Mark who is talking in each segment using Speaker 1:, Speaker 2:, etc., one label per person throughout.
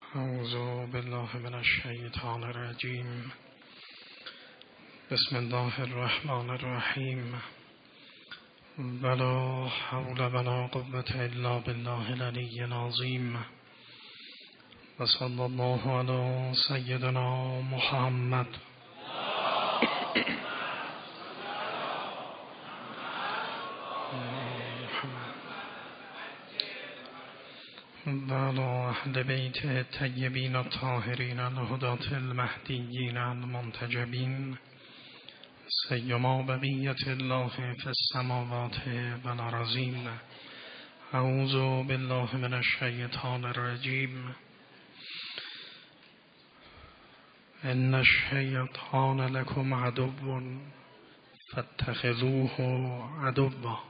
Speaker 1: اعوذ بالله من الشیطان الرجیم. بسم الله الرحمن الرحیم. ولا حول ولا قوة الا بالله العلی العظیم. و صلی الله علی سیدنا محمد. و علی اهل بیت الطیبین الطاهرین الهداة المهدیین المنتجبین، سیما بقیة الله فی السماوات والارضین. اعوذ بالله من الشیطان الرجیم. ان الشیطان لکم عدو فاتخذوه عدوا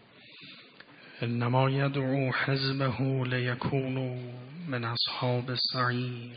Speaker 1: انما یدعو حزبه لیکونوا من اصحاب السعیر.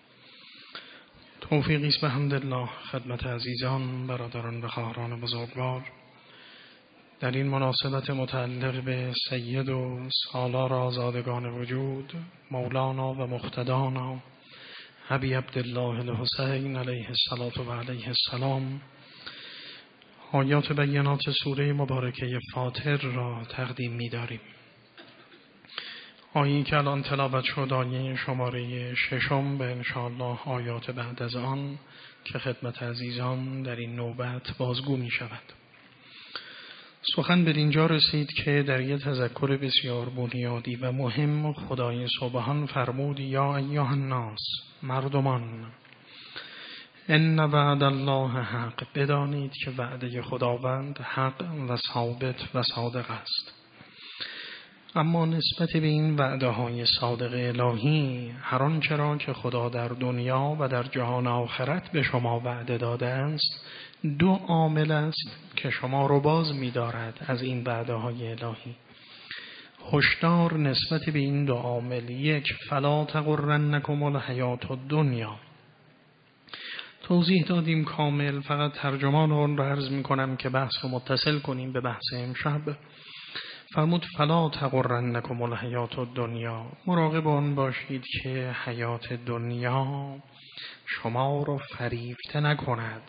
Speaker 1: توفیقی است به حمدالله خدمت عزیزان، برادران و خواهران بزرگوار، در این مناسبت متعلق به سید و سالار آزادگان وجود مولانا و مقتدانا ابی عبدالله الحسین علیه الصلاة و علیه السلام، آیات بینات سوره مبارکه فاطر را تقدیم می‌داریم. آیه‌ای که الان تلاوت شد آیه شماره 6 به انشاءالله آیات بعد از آن که خدمت عزیزان در این نوبت بازگو می شود. سخن به اینجا رسید که در یک تذکر بسیار بنیادی و مهم خدای سبحان فرمود یا ایها الناس، مردمان، ان وعد الله حق، بدانید که وعده خداوند حق و ثابت و صادق است. اما نسبت به این وعده های صادق الهی، هر آنچه را که خدا در دنیا و در جهان آخرت به شما وعده داده است، دو عامل است که شما رو باز می دارد از این وعده های الهی. هشدار نسبت به این دو عامل: یک، فلا تغرنکم الحیات الدنیا. توضیح دادیم کامل، فقط ترجمان آن را عرض می کنم که بحث رو متصل کنیم به بحث امشب. فرمود فلا تغرنکم الحیات الدنیا، مراقب آن باشید که حیات دنیا شما رو فریفته نکند،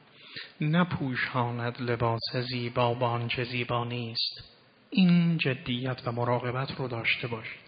Speaker 1: نپوشاند لباس زیبا با آنچه زیبا نیست. این جدیت و مراقبت رو داشته باشید.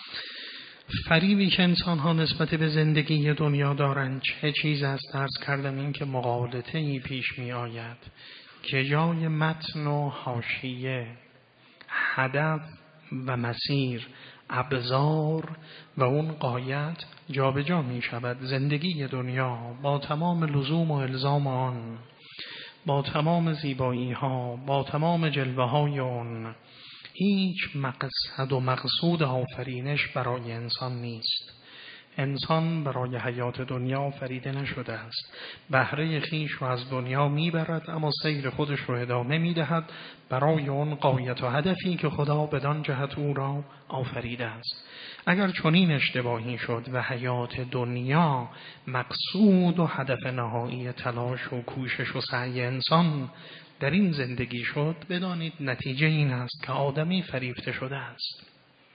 Speaker 1: فریبی که انسان ها نسبت به زندگی دنیا دارند چه چیز است؟ عرض کردم این که مغالطه ای پیش می آید که جای متن و حاشیه، هدف و مسیر، ابزار و اون غایت جابجا می شود. زندگی دنیا با تمام لزوم و الزام آن، با تمام زیبایی ها، با تمام جلوه های آن، هیچ مقصد و مقصود آفرینش برای انسان نیست. انسان برای حیات دنیا آفریده نشده است. بهره خویش رو از دنیا میبرد اما سیر خودش رو ادامه میدهد برای اون غایت و هدفی که خدا بدان جهت او را آفریده است. اگر چنین اشتباهی شد و حیات دنیا مقصود و هدف نهایی تلاش و کوشش و سعی انسان در این زندگی شد، بدانید نتیجه این است که آدمی فریفته شده است.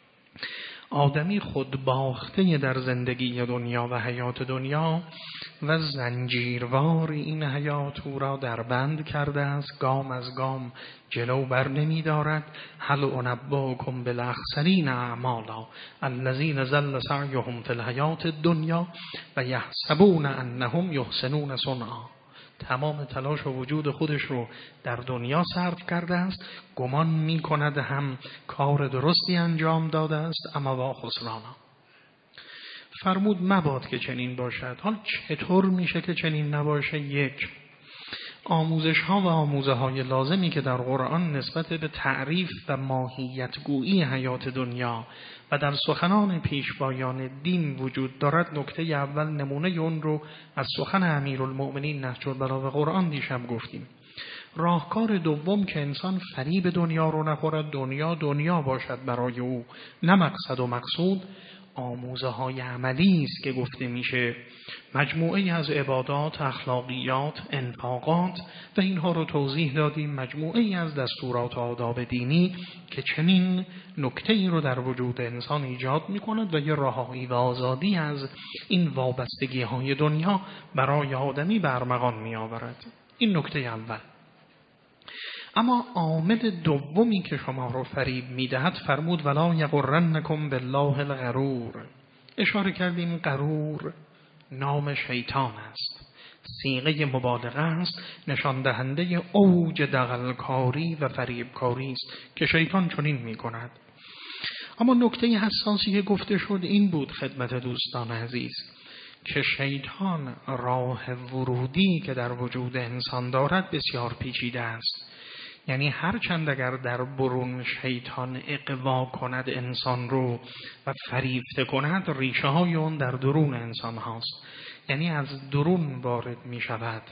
Speaker 1: آدمی خود باخته در زندگی دنیا و حیات دنیا و زنجیروار این حیات او را در بند کرده است. گام از گام جلو بر نمی دارد. هل انبئکم بالاخسرین اعمالا الذین ضل سعیهم فی الحیات الدنیا و یحسبون انهم یحسنون صنعا. تمام تلاش و وجود خودش رو در دنیا صرف کرده است، گمان می کند هم کار درستی انجام داده است، اما با خسرانا. فرمود مباد که چنین باشد. حال چطور میشه که چنین نباشه؟ یک، آموزش ها و آموزه های لازمی که در قرآن نسبت به تعریف و ماهیت گویی حیات دنیا و در سخنان پیشوایان دین وجود دارد، نکته اول نمونه اون رو از سخن امیرالمؤمنین نهج البلاغه قرآن دیشب گفتیم. راهکار دوم که انسان فریب دنیا رو نخورد، دنیا باشد برای او نه مقصد و مقصود، آموزه های عملی است که گفته میشه. مجموعه از عبادات، اخلاقیات، انفاقات و اینها رو توضیح دادیم. مجموعه از دستورات و آداب دینی که چنین نکته‌ای رو در وجود انسان ایجاد میکند و یه رهایی و آزادی از این وابستگی های دنیا برای آدمی برمغان میآورد. این نکته اول. اما عامل دومی که شما رو فریب میدهد فرمود ولا یغرنکم بالله الغرور. اشاره کردیم غرور نام شیطان است، صیغه مبالغه است، نشان دهنده اوج دغلکاری و فریبکاری است که شیطان چنین میکند. اما نکته حساسی که گفته شد این بود خدمت دوستان عزیز که شیطان راه ورودی که در وجود انسان دارد بسیار پیچیده است. یعنی هر چند اگر در برون شیطان اغوا کند انسان رو و فریفته کند، ریشه های اون در درون انسان هاست. یعنی از درون وارد می شود.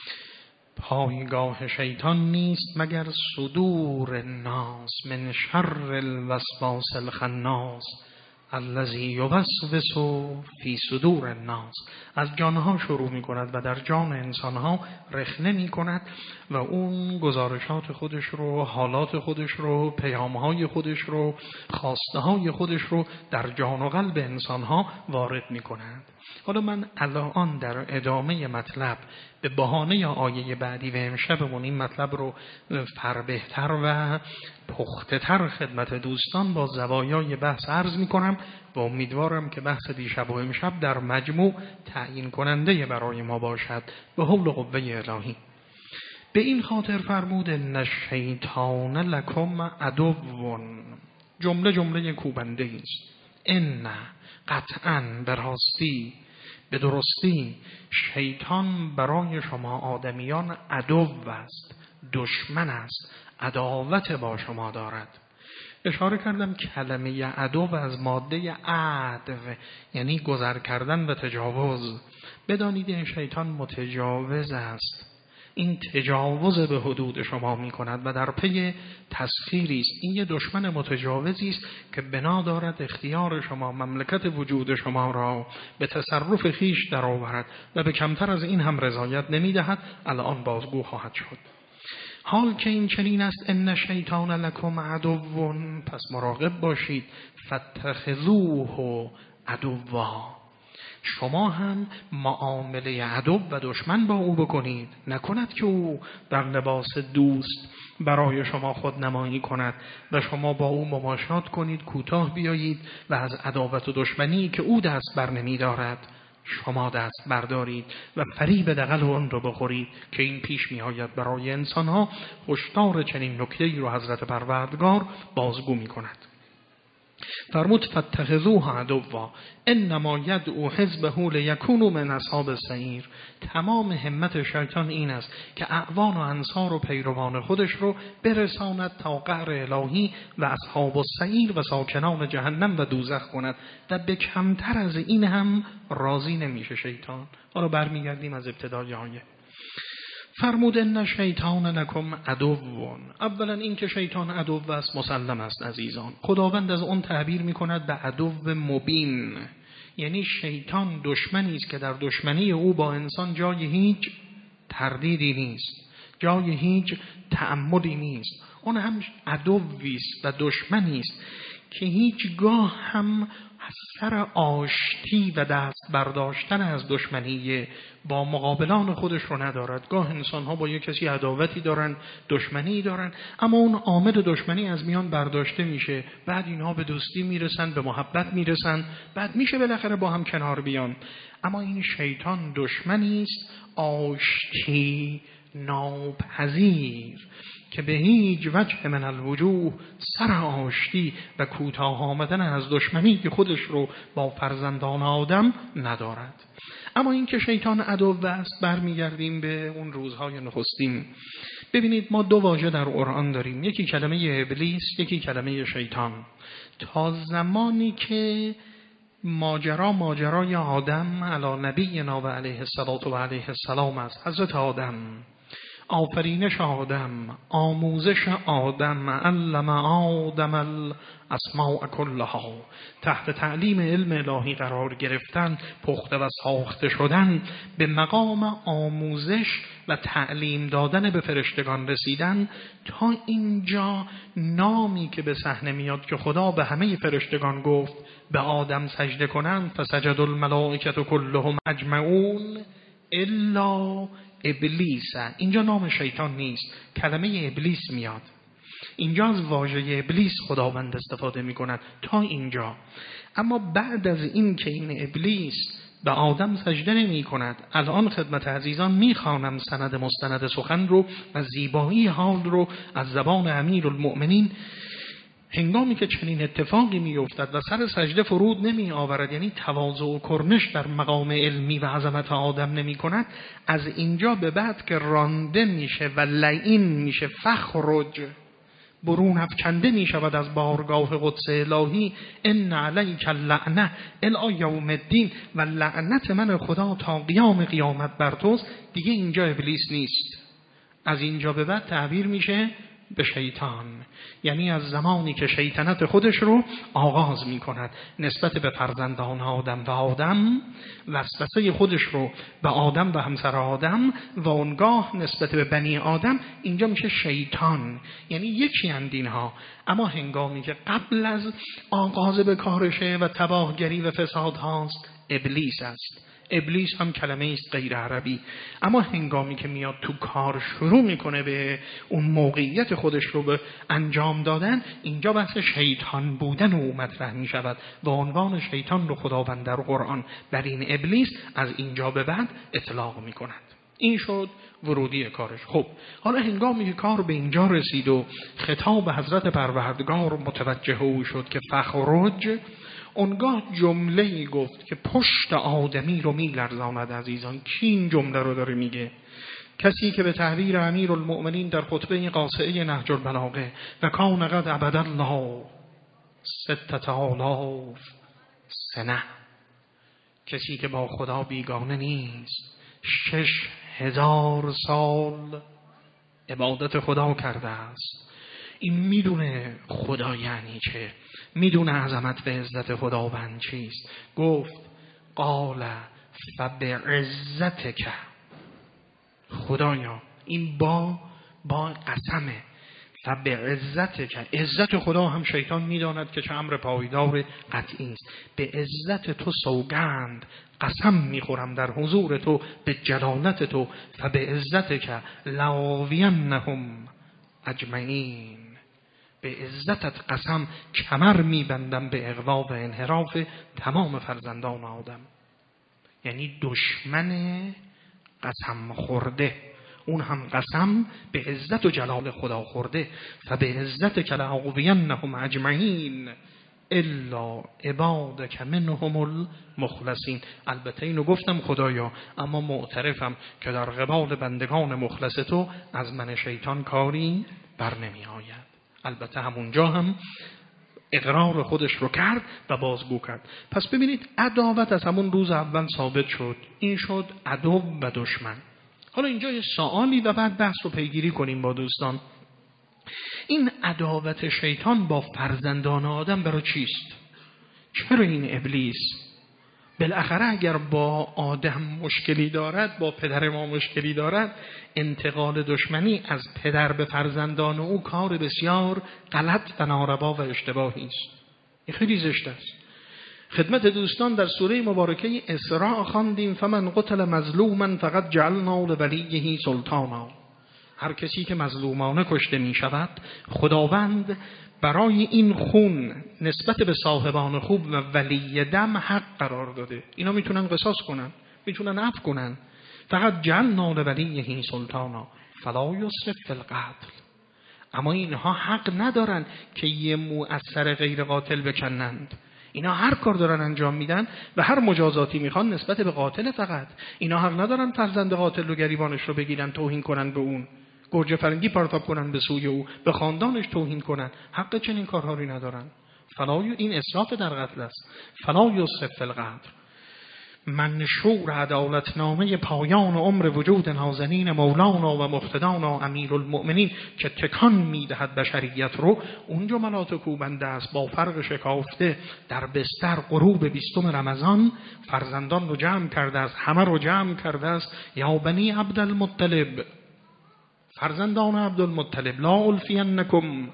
Speaker 1: پایگاه شیطان نیست مگر صدور الناس من شر الوسواس الخناس الذی یوسوس فی صدور الناس. از جانها شروع می کند و در جان انسانها رخنه می کند و اون گزارشات خودش رو، حالات خودش رو، پیامهای خودش رو، خواسته های خودش رو در جان و قلب انسانها وارد می کند. حالا من الان در ادامه مطلب به بهانه آیه بعدی و امشبمون این مطلب رو فربهتر و پخته‌تر خدمت دوستان با زوایای بحث عرض می کنم و امیدوارم که بحث دیشب و امشب در مجموع تعیین کننده برای ما باشد به حول و قوه الهی. به این خاطر فرمود ان الشیطان لکم عدو. جمله کوبنده است. ان قطعاً به راستی به درستی شیطان برای شما آدمیان عدو است، دشمن است، عداوت با شما دارد. اشاره کردم کلمه عدو از ماده عدو یعنی گذر کردن و تجاوز. بدانید این شیطان متجاوز است. این تجاوز به حدود شما می کند و در پی تسخیری است. این یه دشمن متجاوزی است که بنا دارد اختیار شما، مملکت وجود شما را به تصرف خیش در آورد و به کمتر از این هم رضایت نمی دهد. الان بازگو خواهد شد. حال که این چنین است ان شیطان لکم عدو، پس مراقب باشید. فاتخذوه عدوا، شما هم معامله عدو و دشمن با او بکنید. نکند که او در لباس دوست برای شما خود نمایی کند و شما با او مماشات کنید، کوتاه بیایید و از عداوت و دشمنی که او دست بر نمی دارد شما دست بردارید و فریب دغل اون رو بخورید که این پیش می آید برای انسان ها. هشدار چنین نکته‌ای رو حضرت پروردگار بازگو می کند. فرمود فاتخذوه عدوا انما یدعو حزبه لیکونوا من اصحاب السعیر. تمام همت شیطان این است که اعوان و انصار و پیروان خودش رو برساند تا قعر الهی و اصحاب السعیر و ساکنان جهنم و دوزخ کند و به کمتر از این هم راضی نمیشه شیطان. حالا برمیگردیم از ابتدای آیه. فرمود ان شیطان لکم عدو. اولا این که شیطان عدو است مسلم است عزیزان. خداوند از اون تعبیر میکند به عدو مبین، یعنی شیطان دشمنی است که در دشمنی او با انسان جای هیچ تردیدی نیست، جای هیچ تأملی نیست. اون هم عدوی است و دشمنی است که هیچگاه هم سر آشتی و دست برداشتن از دشمنی با مقابلان خودش رو ندارد. گاه انسان ها با یک کسی عداوتی دارن، دشمنی دارن، اما اون عامل دشمنی از میان برداشته میشه، بعد اینها به دوستی میرسن، به محبت میرسن، بعد میشه بالاخره با هم کنار بیان. اما این شیطان دشمنی است آشتی ناپذیر که به هیچ وجه من الوجوه سر آشتی و کوتاه آمدن از دشمنی که خودش رو با فرزندان آدم ندارد. اما این که شیطان عدو است، برمیگردیم به اون روزهای نخستین. ببینید ما دو واژه در قرآن داریم، یکی کلمه ابلیس، یکی کلمه شیطان. تا زمانی که ماجرای آدم علی نبینا و علیه الصلاة و علیه السلام است، حضرت آدم آفرینش آدم، آموزش آدم، علم آدم الاسماء کلها، تحت تعلیم علم الهی قرار گرفتن، پخته و ساخته شدن، به مقام آموزش و تعلیم دادن به فرشتگان رسیدن، تا اینجا نامی که به صحنه میاد که خدا به همه فرشتگان گفت به آدم سجده کنند، فسجد الملائکه کلهم اجمعون الا ابلیس. اینجا نام شیطان نیست، کلمه ابلیس میاد. اینجا از واژه ابلیس خداوند استفاده میکند تا اینجا. اما بعد از این که این ابلیس به آدم سجده نمی کند، الان خدمت عزیزان میخوانم سند مستند سخن رو و زیبایی حال رو از زبان امیرالمؤمنین. هنگامی که چنین اتفاقی میافتد و سر سجده فرود نمی آورد، یعنی تواضع و کرنش در مقام علمی و عظمت آدم نمی کند، از اینجا به بعد که رانده میشه و لعین میشه، فخرج، برون افکنده می شود از بارگاه قدس الهی، ان علیک اللعنه الی یوم الدین، و لعنت من خدا تا قیامت بر توست. دیگه اینجا ابلیس نیست، از اینجا به بعد تعبیر میشه به شیطان، یعنی از زمانی که شیطنت خودش رو آغاز می کند نسبت به فرزندان آدم و آدم، وسوسه خودش رو به آدم و همسر آدم و اونگاه نسبت به بنی آدم، اینجا میشه شیطان، یعنی یکی اندینها. اما هنگامی که قبل از آغاز به کارشه و تباهگری و فساد هاست، ابلیس است. ابلیس هم کلمه است غیر عربی، اما هنگامی که میاد تو کار شروع میکنه به اون موقعیت خودش رو به انجام دادن، اینجا بحث شیطان بودن او مطرح میشود و عنوان شیطان رو خداوند در قرآن بر این ابلیس از اینجا به بعد اطلاق میکند. این شد ورودی کارش. خب حالا هنگامی که کار به اینجا رسید و خطاب حضرت پروردگار متوجه او شد که فخرج، اونگاه جمله‌ای گفت که پشت آدمی رو میلرزاند. عزیزان، کی این جمله رو داره میگه؟ کسی که به تعبیر امیرالمؤمنین در خطبه قاصعه نهج البلاغه و کان قد عبد الله 6000 سنه، کسی که با خدا بیگانه نیست 6000 سال عبادت خدا کرده است، این میدونه خدا یعنی چه، میدونه عظمت و عزت خداوند چیست. گفت قال فبعزتک، خدایا، این با قسمه، فبعزتک، عزت خدا هم شیطان میداند که چه امر پایدار قطعی است. به عزت تو سوگند، قسم میخورم در حضور تو به جلالت تو، فبعزتک لاوینهم اجمعین، به عزتت قسم کمر میبندم به اغوا و انحراف تمام فرزندان آدم. یعنی دشمن قسم خورده، اون هم قسم به عزت و جلال خدا خورده. فبه عزتک لاغوینهم اجمعین الا عبادک منهم المخلصین. البته اینو گفتم خدایا، اما معترفم که در قبال بندگان مخلص تو از من شیطان کاری بر نمی آید. البته همونجا هم اقرار خودش رو کرد و بازگو کرد. پس ببینید عداوت از همون روز اول ثابت شد. این شد عدو و دشمن. حالا اینجا یه سوالی و بعد بحث رو پیگیری کنیم با دوستان. این عداوت شیطان با فرزندان آدم برای چیست؟ چرا این ابلیس بالاخره اگر با آدم مشکلی دارد، با پدر ما مشکلی دارد، انتقال دشمنی از پدر به فرزندان او کار بسیار غلط و ناروا و اشتباهی است. این خیلی زشت است. خدمت دوستان در سوره مبارکه اسراء خواندیم فمن قتل مظلوما فقد جعلنا لولیه سلطانا. هر کسی که مظلومانه کشته می شود، خداوند برای این خون نسبت به صاحبان خوب و ولی دم حق قرار داده. اینا میتونن قصاص کنن، میتونن عفو کنن. فقط جعلنا لولیه سلطانا فلا یسرف فی القتل. اما اینها حق ندارن که یه مو از سر غیر قاتل بکنند. اینا هر کار دارن انجام میدن و هر مجازاتی میخوان نسبت به قاتل. فقط اینا حق ندارن فرزند قاتل رو گریبانش رو بگیرن، توهین کنن به اون، گرجه فرنگی پرتاب کنن به سوی او، به خاندانش توهین کنن. حق چنین کارهایی ندارن. این اسراف در قتل است. فلا یسرف فی القتل. منشور عدالتنامه پایان عمر وجود نازنین مولانا و مقتدانا امیرالمؤمنین که تکان میدهد بشریت رو، اون جملات کوبنده است با فرق شکافته. در بستر غروب 20 رمضان فرزندان رو جمع کرده است، همه رو جمع کرده است. یا بنی عبدالمطلب، فرزندان عبدالمطلب، لا الفینکم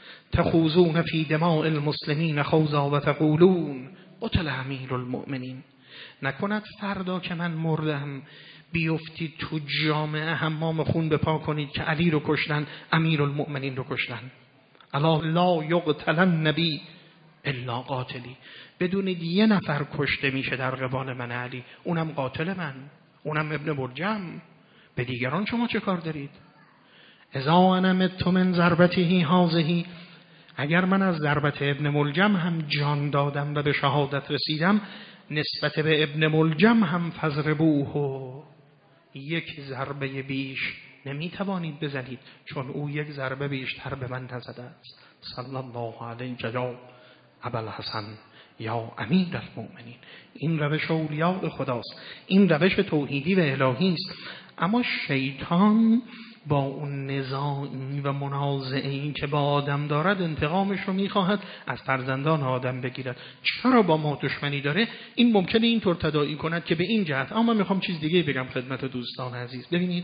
Speaker 1: تخوضون فی دماء المسلمین خوضا و تقولون قتل امیرالمؤمنین. نکند فردا که من مردم بیفتید تو جامعه حمام خون بپا کنید که علی رو کشتن، امیرالمؤمنین رو کشتن. الا لا یقتل النبی الا قاتلی. بدونید یه نفر کشته میشه در قبال من علی، اونم قاتل من، اونم ابن ملجم. به دیگران شما چه کار دارید؟ اذا انا مت من ضربته هذه، اگر من از ضربت ابن ملجم هم جان دادم و به شهادت رسیدم، نسبت به ابن ملجم هم فضربوه، یک ضربه بیش نمیتوانید بزنید، چون او یک ضربه بیشتر به من نزده است. صلی الله علیه یا ابوالحسن یا امیرالمؤمنین. این روش اولیاء خداست، این روش توحیدی و الهی است. اما شیطان با اون نزاعی و منازعه‌ای که با آدم دارد انتقامش رو میخواهد از فرزندان آدم بگیرد. چرا با ما دشمنی داره؟ این ممکنه اینطور تداعی کند که به این جهت. اما من میخوام چیز دیگه بگم خدمت دوستان عزیز. ببینید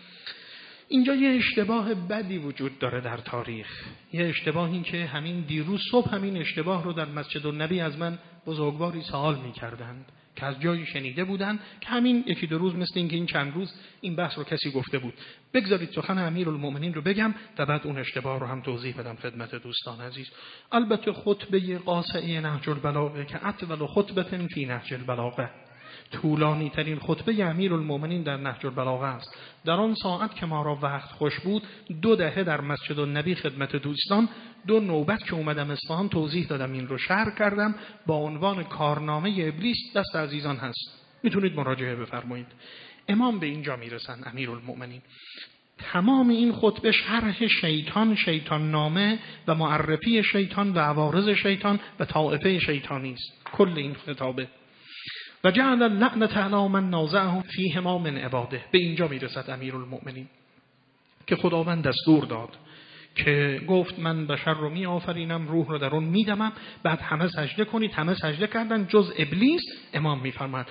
Speaker 1: اینجا یه اشتباه بدی وجود داره در تاریخ. یه اشتباهی که همین دیروز صبح همین اشتباه رو در مسجد النبی از من بزرگواری سوال میکردند که از جایی شنیده بودن که همین یکی دو روز، مثل اینکه این چند روز این بحث رو کسی گفته بود. بگذارید سخن امیرالمؤمنین رو بگم و بعد اون اشتباه رو هم توضیح بدم خدمت دوستان عزیز. البته خطبه قاصعه نهج البلاغه که اطول خطبه فی نهج البلاغه، طولانی ترین خطبه امیرالمؤمنین در نهج البلاغه است. در آن ساعت که ما را وقت خوش بود 2 دهه در مسجد النبی خدمت دوستان 2 نوبت که اومدم اصفهان توضیح دادم، این رو شرح کردم با عنوان کارنامه ابلیس. دست عزیزان هست، میتونید مراجعه بفرمایید. امام به اینجا میرسن امیرالمؤمنین. تمام این خطبه شرح شیطان، شیطان نامه و معرفی شیطان و عوارض شیطان و طائفه شیطانی است. کل این خطابه و جعل اللعنة علی من نازعه فیهما من عباده. به اینجا میرسد امیرالمؤمنین که خداوند دستور داد که گفت من بشر رو می آفرینم، روح رو در اون میدمم، بعد همه سجده کنید. همه سجده کردن جز ابلیس. امام میفرماد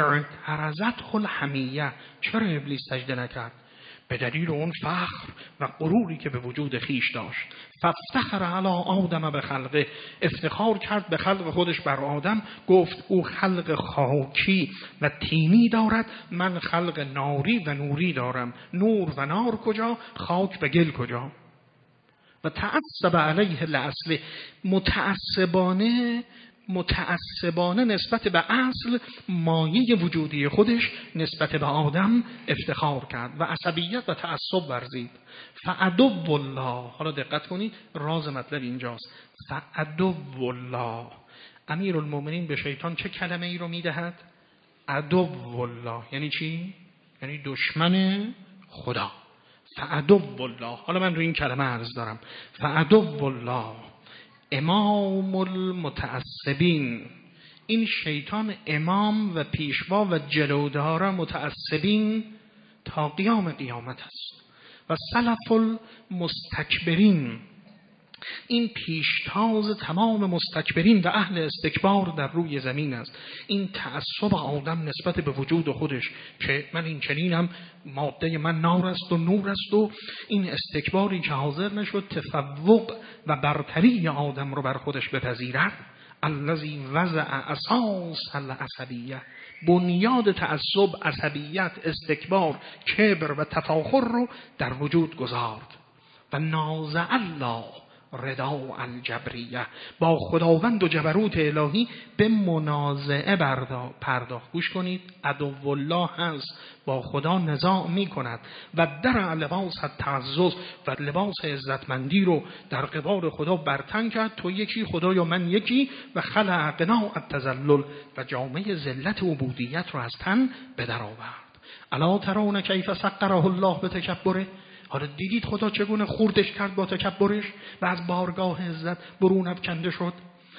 Speaker 1: اعترضته الحمیه. چرا ابلیس سجده نکرد؟ به دلیل اون فخر و غروری که به وجود خیش داشت. فافتخر علی آدم به خلقه، افتخار کرد به خلق خودش بر آدم. گفت او خلق خاکی و تینی دارد، من خلق ناری و نوری دارم. نور و نار کجا؟ خاک و گل کجا؟ و تعصب علیه الاصل، متعصبانه نسبت به اصل مایه وجودی خودش نسبت به آدم افتخار کرد و عصبیت و تعصب ورزید. فعدو الله، حالا دقت کنید راز مطلب اینجاست. فعدو الله، امیرالمؤمنین به شیطان چه کلمه ای رو میدهد؟ عدو الله یعنی چی؟ یعنی دشمن خدا. فعدو الله، حالا من روی این کلمه عرض دارم. فعدو الله امام المتعصبین، این شیطان امام و پیشوا و جلودار متعصبین تا قیام قیامت است. و سلف المستکبرین، این پیشتاز تمام مستکبرین و اهل استکبار در روی زمین است. این تعصب آدم نسبت به وجود خودش که من این چنینم، ماده من نار است و نور است، و این استکباری که حاضر نشد تفوق و برتری آدم رو بر خودش بپذیرد. الذی وضع اساس العصبیه، بنیاد تعصب، عصبیت، استکبار، کبر و تفاخر رو در وجود گذارد. و نازع الله رضا الجبریه، با خداوند و جبروت الهی به منازعه پرداخت. گوش کنید، عدو الله هست، با خدا نزاع می کند. و در لباس التعزز، و لباس عزتمندی رو در قبال خدا برتن کرد. تو یکی، خدا یا من یکی. و خلع قناع التذلل، و جامعه ذلت عبودیت رو از تن به در آورد. الا ترون کیف سقره الله به تکبره، حالا دیدید خدا چگونه خوردش کرد با تکبرش و از بارگاه عزت برون افکنده شد.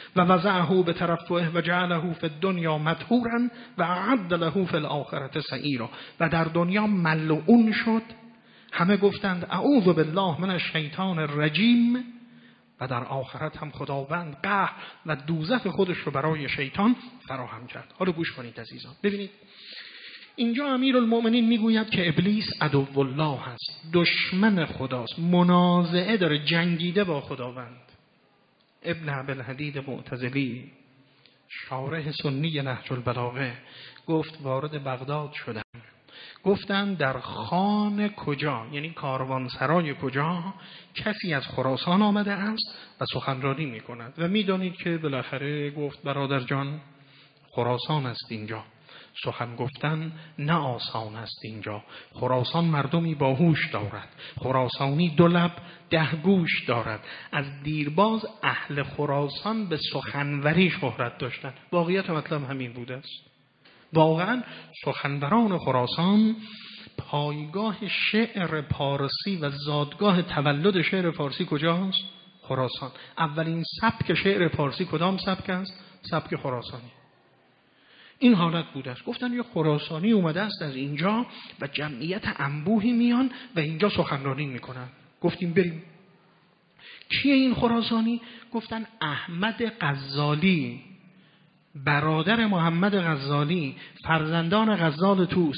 Speaker 1: و وضعه به ترفعه و جعله فی الدنیا مدحورا و اعد له فی الاخره سعیرا. و در دنیا ملعون شد، همه گفتند اعوذ بالله من الشیطان الرجیم، و در آخرت هم خداوند قهر و دوزخ خودش رو برای شیطان فراهم کرد. حالا گوش کنید عزیزان، ببینید اینجا امیرالمؤمنین میگوید که ابلیس عدو الله هست، دشمن خداست، منازعه داره، جنگیده با خداوند. ابن عبدالحدید معتزلی شارح سنی نهج البلاغه گفت وارد بغداد شدن، گفتن در خان کجا، یعنی کاروانسرای کجا کسی از خراسان آمده است و سخنرانی می کند و می دانید که بالاخره گفت برادر جان خراسان است اینجا، سخن گفتن نه آسان است اینجا، خراسان مردمی باهوش دارد، خراسانی 2 لب 10 گوش دارد. از دیرباز اهل خراسان به سخنوری شهرت داشتند. واقعیت مطلب همین بوده است. واقعا سخنوران خراسان پایگاه شعر پارسی و زادگاه تولد شعر فارسی کجاست؟ خراسان. اولین سبک شعر پارسی کدام سبک است؟ سبک خراسانی. این حالت بوده است. گفتن یه خراسانی اومده است از اینجا و جمعیت انبوهی میان و اینجا سخنرانی میکنن. گفتیم بریم. کیه این خراسانی؟ گفتن احمد غزالی، برادر محمد غزالی، فرزندان غزال طوس.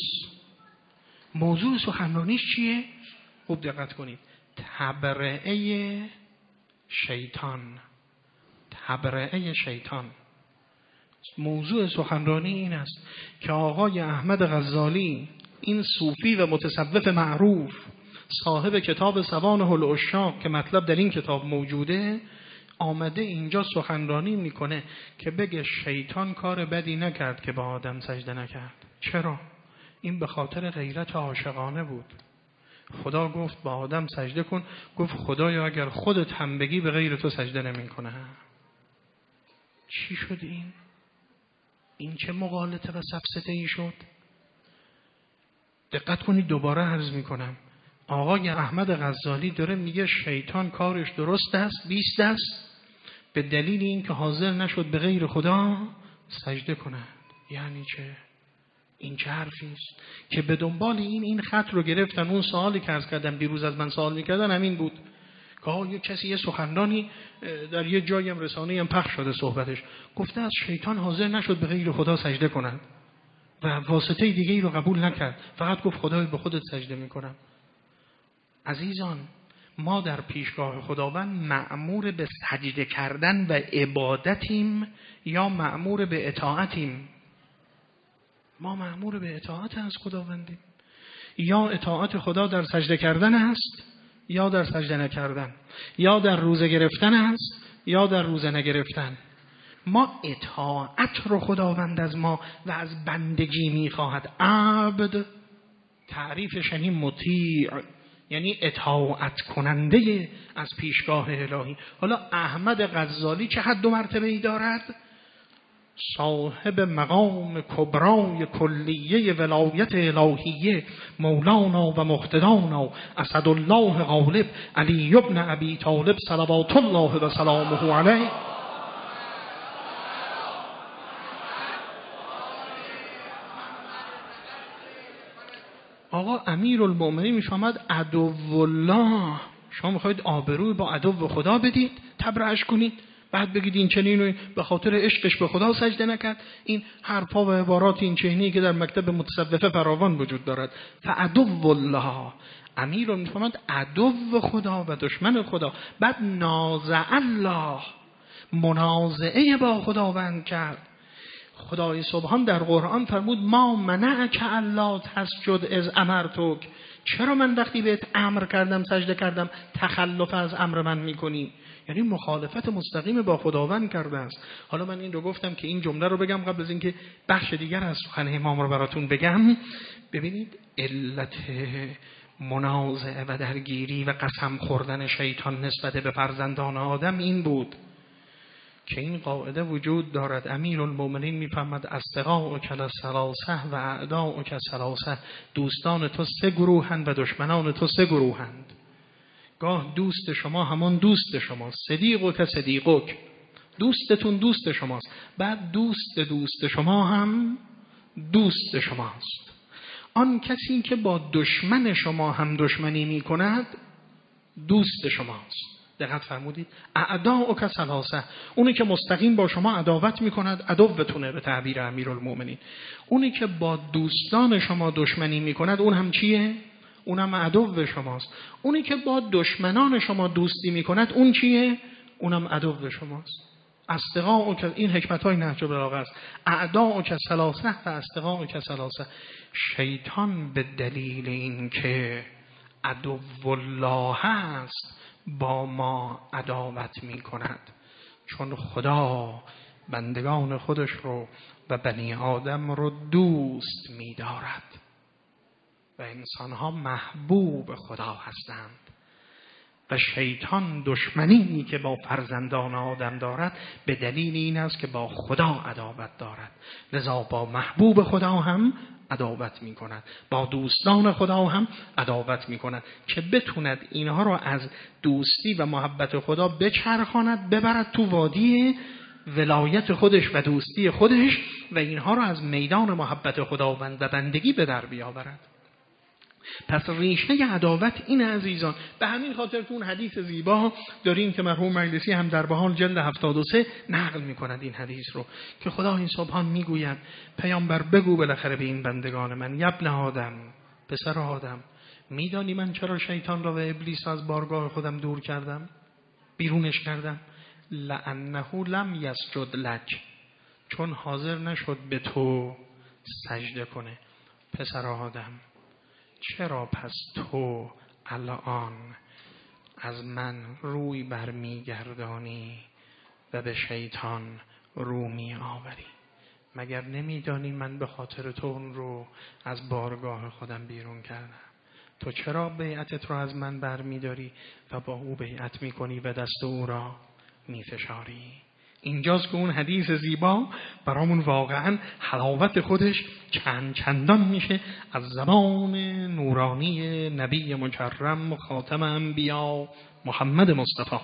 Speaker 1: موضوع سخنرانیش چیه؟ خوب دقت کنید. تبرئه شیطان. تبرئه شیطان. موضوع سخنرانی این است که آقای احمد غزالی، این صوفی و متصوف معروف، صاحب کتاب سوانح العشاق که مطلب در این کتاب موجوده، آمده اینجا سخنرانی میکنه که بگه شیطان کار بدی نکرد که با آدم سجده نکرد. چرا؟ این به خاطر غیرت عاشقانه بود. خدا گفت با آدم سجده کن، گفت خدایا اگر خودت هم بگی به غیر تو سجده نمی کنه. چی شد این؟ این چه مغالطه و سفسطه ای شد؟ دقت کنید، دوباره عرض میکنم. آقای احمد غزالی داره میگه شیطان کارش درست است، 20 است، به دلیل این که حاضر نشد به غیر خدا سجده کند. یعنی چه؟ این چه حرفی است که به دنبال این خط رو گرفتن. اون سوالی که عرض کردم دیروز از من سوال میکردن همین بود که یه کسی یه سخنرانی در یه جایی هم رسانه‌ای هم پخش شده صحبتش، گفته از شیطان حاضر نشد به غیر خدا سجده کند و واسطه دیگه ای رو قبول نکرد، فقط گفت خدای به خودت سجده میکنم. عزیزان، ما در پیشگاه خداوند مأمور به سجده کردن و عبادتیم یا مأمور به اطاعتیم؟ ما مأمور به اطاعت از خداوندیم. یا اطاعت خدا در سجده کردن است یا در سجده نکردن، یا در روزه گرفتن است یا در روزه نگرفتن. ما اطاعت رو خداوند از ما و از بندگی میخواهد. عبد تعریفش یعنی مطیع، یعنی اطاعت کننده از پیشگاه الهی. حالا احمد غزالی چه حد و مرتبه ای دارد؟ صاحب مقام کبرای کلیه ولایت الهیه، مولانا و مقتدانا اسدالله غالب علی ابن ابی طالب صلوات الله و سلامه علیه. آقا امیرالمؤمنین میفهمد عدو الله. شما میخواید آبروی با عدو خدا بدید، تبرئه‌اش کنید، بعد بگید این چنین به خاطر عشقش به خدا سجده نکرد. این حرفا و عبارات این چنینی که در مکتب متصوفه فراوان وجود دارد. فعدو الله، امیر میفهمد عدو خدا و دشمن خدا. بعد نازع الله، منازعه با خداوند کرد. خدای سبحان در قرآن فرمود ما منعک الا تسجد اذ امرتک، چرا من وقتی بهت امر کردم سجده کردم تخلف از امر من میکنی؟ یعنی مخالفت مستقیم با خداوند کرده است. حالا من این رو گفتم که این جمله رو بگم قبل از اینکه بخش دیگر از سخن امام رو براتون بگم. ببینید علت منازعه و درگیری و قسم خوردن شیطان نسبت به فرزندان آدم این بود که این قاعده وجود دارد. امیرالمؤمنین میفهمد اصدقاؤک الثلاثه و اعداؤک الثلاثه، دوستان تو 3 گروهند و دشمنان تو 3 گروهند. گاه دوست شما همان دوست شما، صدیقک صدیقک، دوستتون دوست شماست، بعد دوست شما هم دوست شماست. آن کسی که با دشمن شما هم دشمنی می کند دوست شماست. دقت فرمودید؟ اعداؤک ثلاثه، اونی که مستقیم با شما عداوت می کند عدوتونه به تعبیر امیرالمؤمنین. اونی که با دوستان شما دشمنی می کند اون هم چیه؟ اون هم عدو شماست. اونی که با دشمنان شما دوستی می کند اون چیه؟ اون هم عدو شماست. اصدقاؤک، این حکمت‌های نهج البلاغه است. اعداؤک ثلاثه و اصدقاؤک ثلاثه. شیطان به دلیل این که عدو الله است با ما عداوت می کند، چون خدا بندگان خودش رو و بنی آدم رو دوست می دارد و انسانها محبوب خدا هستند و شیطان دشمنی که با فرزندان آدم دارد به دلیل این است که با خدا عداوت دارد، لذا با محبوب خدا هم عداوت می کند، با دوستان خدا هم عداوت می کند که بتوند اینها را از دوستی و محبت خدا بچرخاند، ببرد تو وادی ولایت خودش و دوستی خودش و اینها را از میدان محبت خداوند و بندگی به در بیاورد. پس ریشه عداوت این عزیزان. به همین خاطر تو اون حدیث زیبا داریم که مرحوم مجلسی هم در بهار جلد 73 نقل می‌کند این حدیث رو که خدا این سبحان میگوید پیامبر بگو بالاخره به این بندگان من، یبن آدم، پسر آدم، میدانی من چرا شیطان را و ابلیس از بارگاه خودم دور کردم، بیرونش کردم؟ لأنه لم یسجد لک، چون حاضر نشد به تو سجده کنه. پسر آدم، چرا پس تو الان از من روی برمیگردانی و به شیطان رو می آوری؟ مگر نمیدانی من به خاطر تو اون رو از بارگاه خودم بیرون کردم؟ تو چرا بیعتت رو از من برمیداری و با او بیعت میکنی و دست او را میفشاری؟ اینجاست که اون حدیث زیبا برامون واقعا حلاوت خودش چندان میشه از زبان نورانی نبی مکرم خاتم انبیا محمد مصطفی.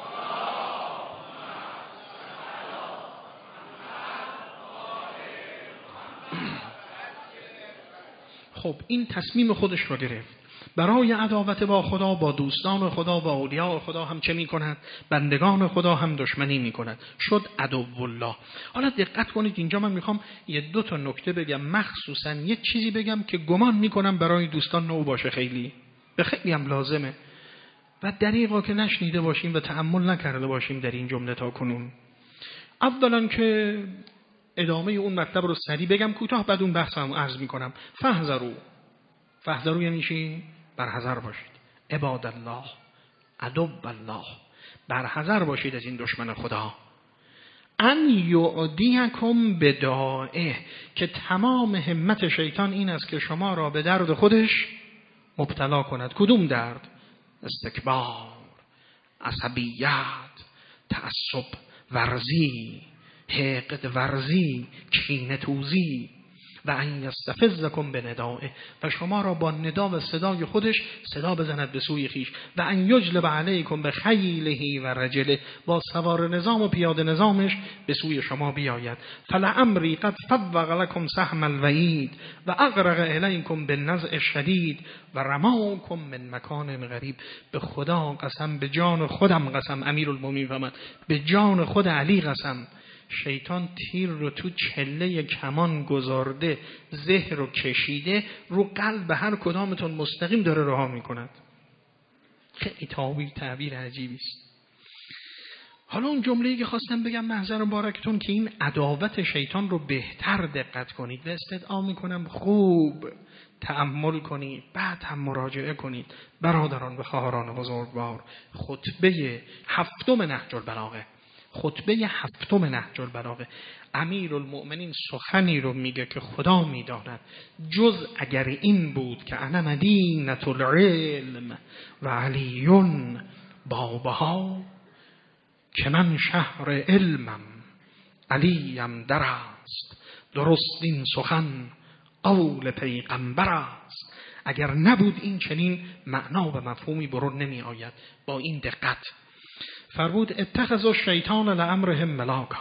Speaker 1: خب این تصمیم خودش رو گرفت برای عداوت با خدا، با دوستان خدا و اولیاء خدا هم چه می کند؟ بندگان خدا هم دشمنی می کند، شد عدو الله. حالا دقت کنید اینجا من میخوام یه دو تا نکته بگم، مخصوصا یه چیزی بگم که گمان میکنم برای دوستان نو باشه، خیلی هم لازمه و دریغا که نشنیده باشیم و تأمل نکرده باشیم در این جمله تا کنون. اولا که ادامه اون مطلب رو سریع بگم کوتاه، بعد اون بحثم عرض میکنم. فحذروا یعنی چی؟ برحذر باشید. عباد الله، عدو الله، برحذر باشید از این دشمن خدا. ان یعدیکم بدائه، که تمام همت شیطان این است که شما را به درد خودش مبتلا کند. کدوم درد؟ استکبار، عصبیت، تعصب ورزی، حقد ورزی، کینه توزی. و ان یستفزکم بندائه، و شما را با ندا و صدای خودش صدا بزند به سوی خیش. و ان یجلب علیکم بخیله و رجله، با سوار نظام و پیاده نظامش به سوی شما بیاید. فلعمری قد فوق لکم سهم الوعید و اغرق الیکم بالنزع الشدید و رماکم من مکان غریب. به خدا قسم، به جان خودم قسم، امیرالمومنین فرمود به جان خود علی قسم، شیطان تیر رو تو چله کمان گذارده، زهر رو کشیده رو قلب هر کدامتون مستقیم داره رها میکند. خیلی تعبیر عجیبی است. حالا اون جمله‌ای که خواستم بگم محضر مبارکتون که این عداوت شیطان رو بهتر دقت کنید و استدعا میکنم خوب تأمل کنید، بعد هم مراجعه کنید. برادران و خواهران بزرگوار، خطبه هفتم نهج البلاغه امیرالمؤمنین سخنی رو میگه که خدا میداند جز اگر این بود که انا مدینة العلم و علیون بابها، که من شهر علمم علیم در است، درست این سخن قول پیغمبر است. اگر نبود این چنین معنا و مفهومی برون نمی آید. با این دقت فرمود اتخذوا الشیطان لامرهم ملاکا.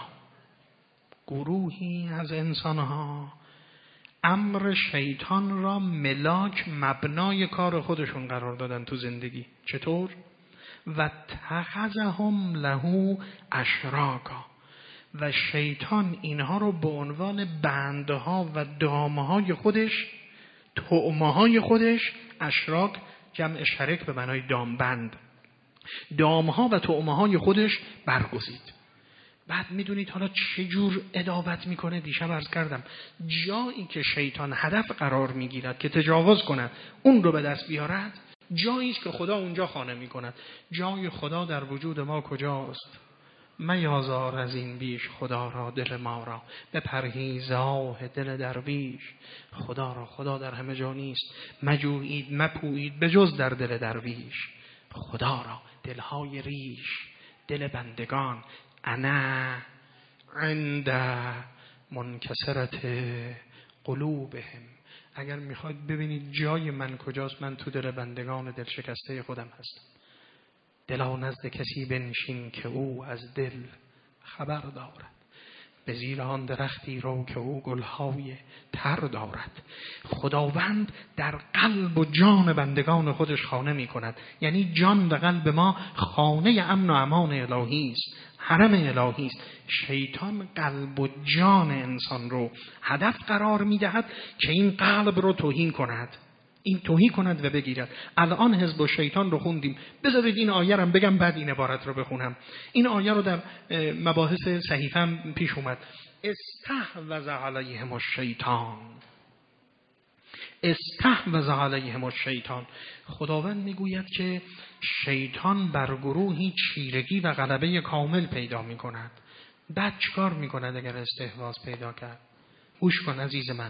Speaker 1: گروهی از انسانها امر شیطان را ملاک، مبنای کار خودشون قرار دادن تو زندگی. چطور؟ و تخذهم له اشراکا. و شیطان اینها رو به عنوان بندها و دامهای خودش، طعمه‌های خودش، اشراک جمع شرک به معنای دامبند، دامها و طعمه‌های خودش برگزید. بعد میدونید حالا چه جور عداوت میکنه؟ دیشب عرض کردم جایی که شیطان هدف قرار میگیرد که تجاوز کند، اون رو به دست بیارد، جایی است که خدا اونجا خانه میکند. جای خدا در وجود ما کجاست؟ میازار از این بیش خدا را دل ما را، به پرهیزاه دل درویش خدا را. خدا در همه جا نیست، مجویید مپویید به جز در دل درویش خدا را. دلهای ریش، دل بندگان، انا عند منکسرت قلوبهم. اگر میخواید ببینید جای من کجاست، من تو دل بندگان دل شکسته خودم هستم. دلا نزد کسی بنشین که او از دل خبر دارد، به زیر آن درختی رو که او گلهای تر دارد. خداوند در قلب و جان بندگان خودش خانه می کند. یعنی جان و قلب ما خانه امن و امان الهی است، حرم الهی است. شیطان قلب و جان انسان رو هدف قرار می دهد که این قلب رو توهین کند، این توهی کند و بگیرد. الان حزب الشیطان رو خوندیم، بذارید این آیه رو بگم بعد این عبارت رو بخونم. این آیه رو در مباحث صحیفم پیش اومد. استحوذ علیهم الشیطان، استحوذ علیهم الشیطان. خداوند میگوید که شیطان بر گروهی چیرگی و غلبه کامل پیدا میکند. بعد چیکار میکند اگر استحواذ پیدا کرد؟ گوش کن عزیز من.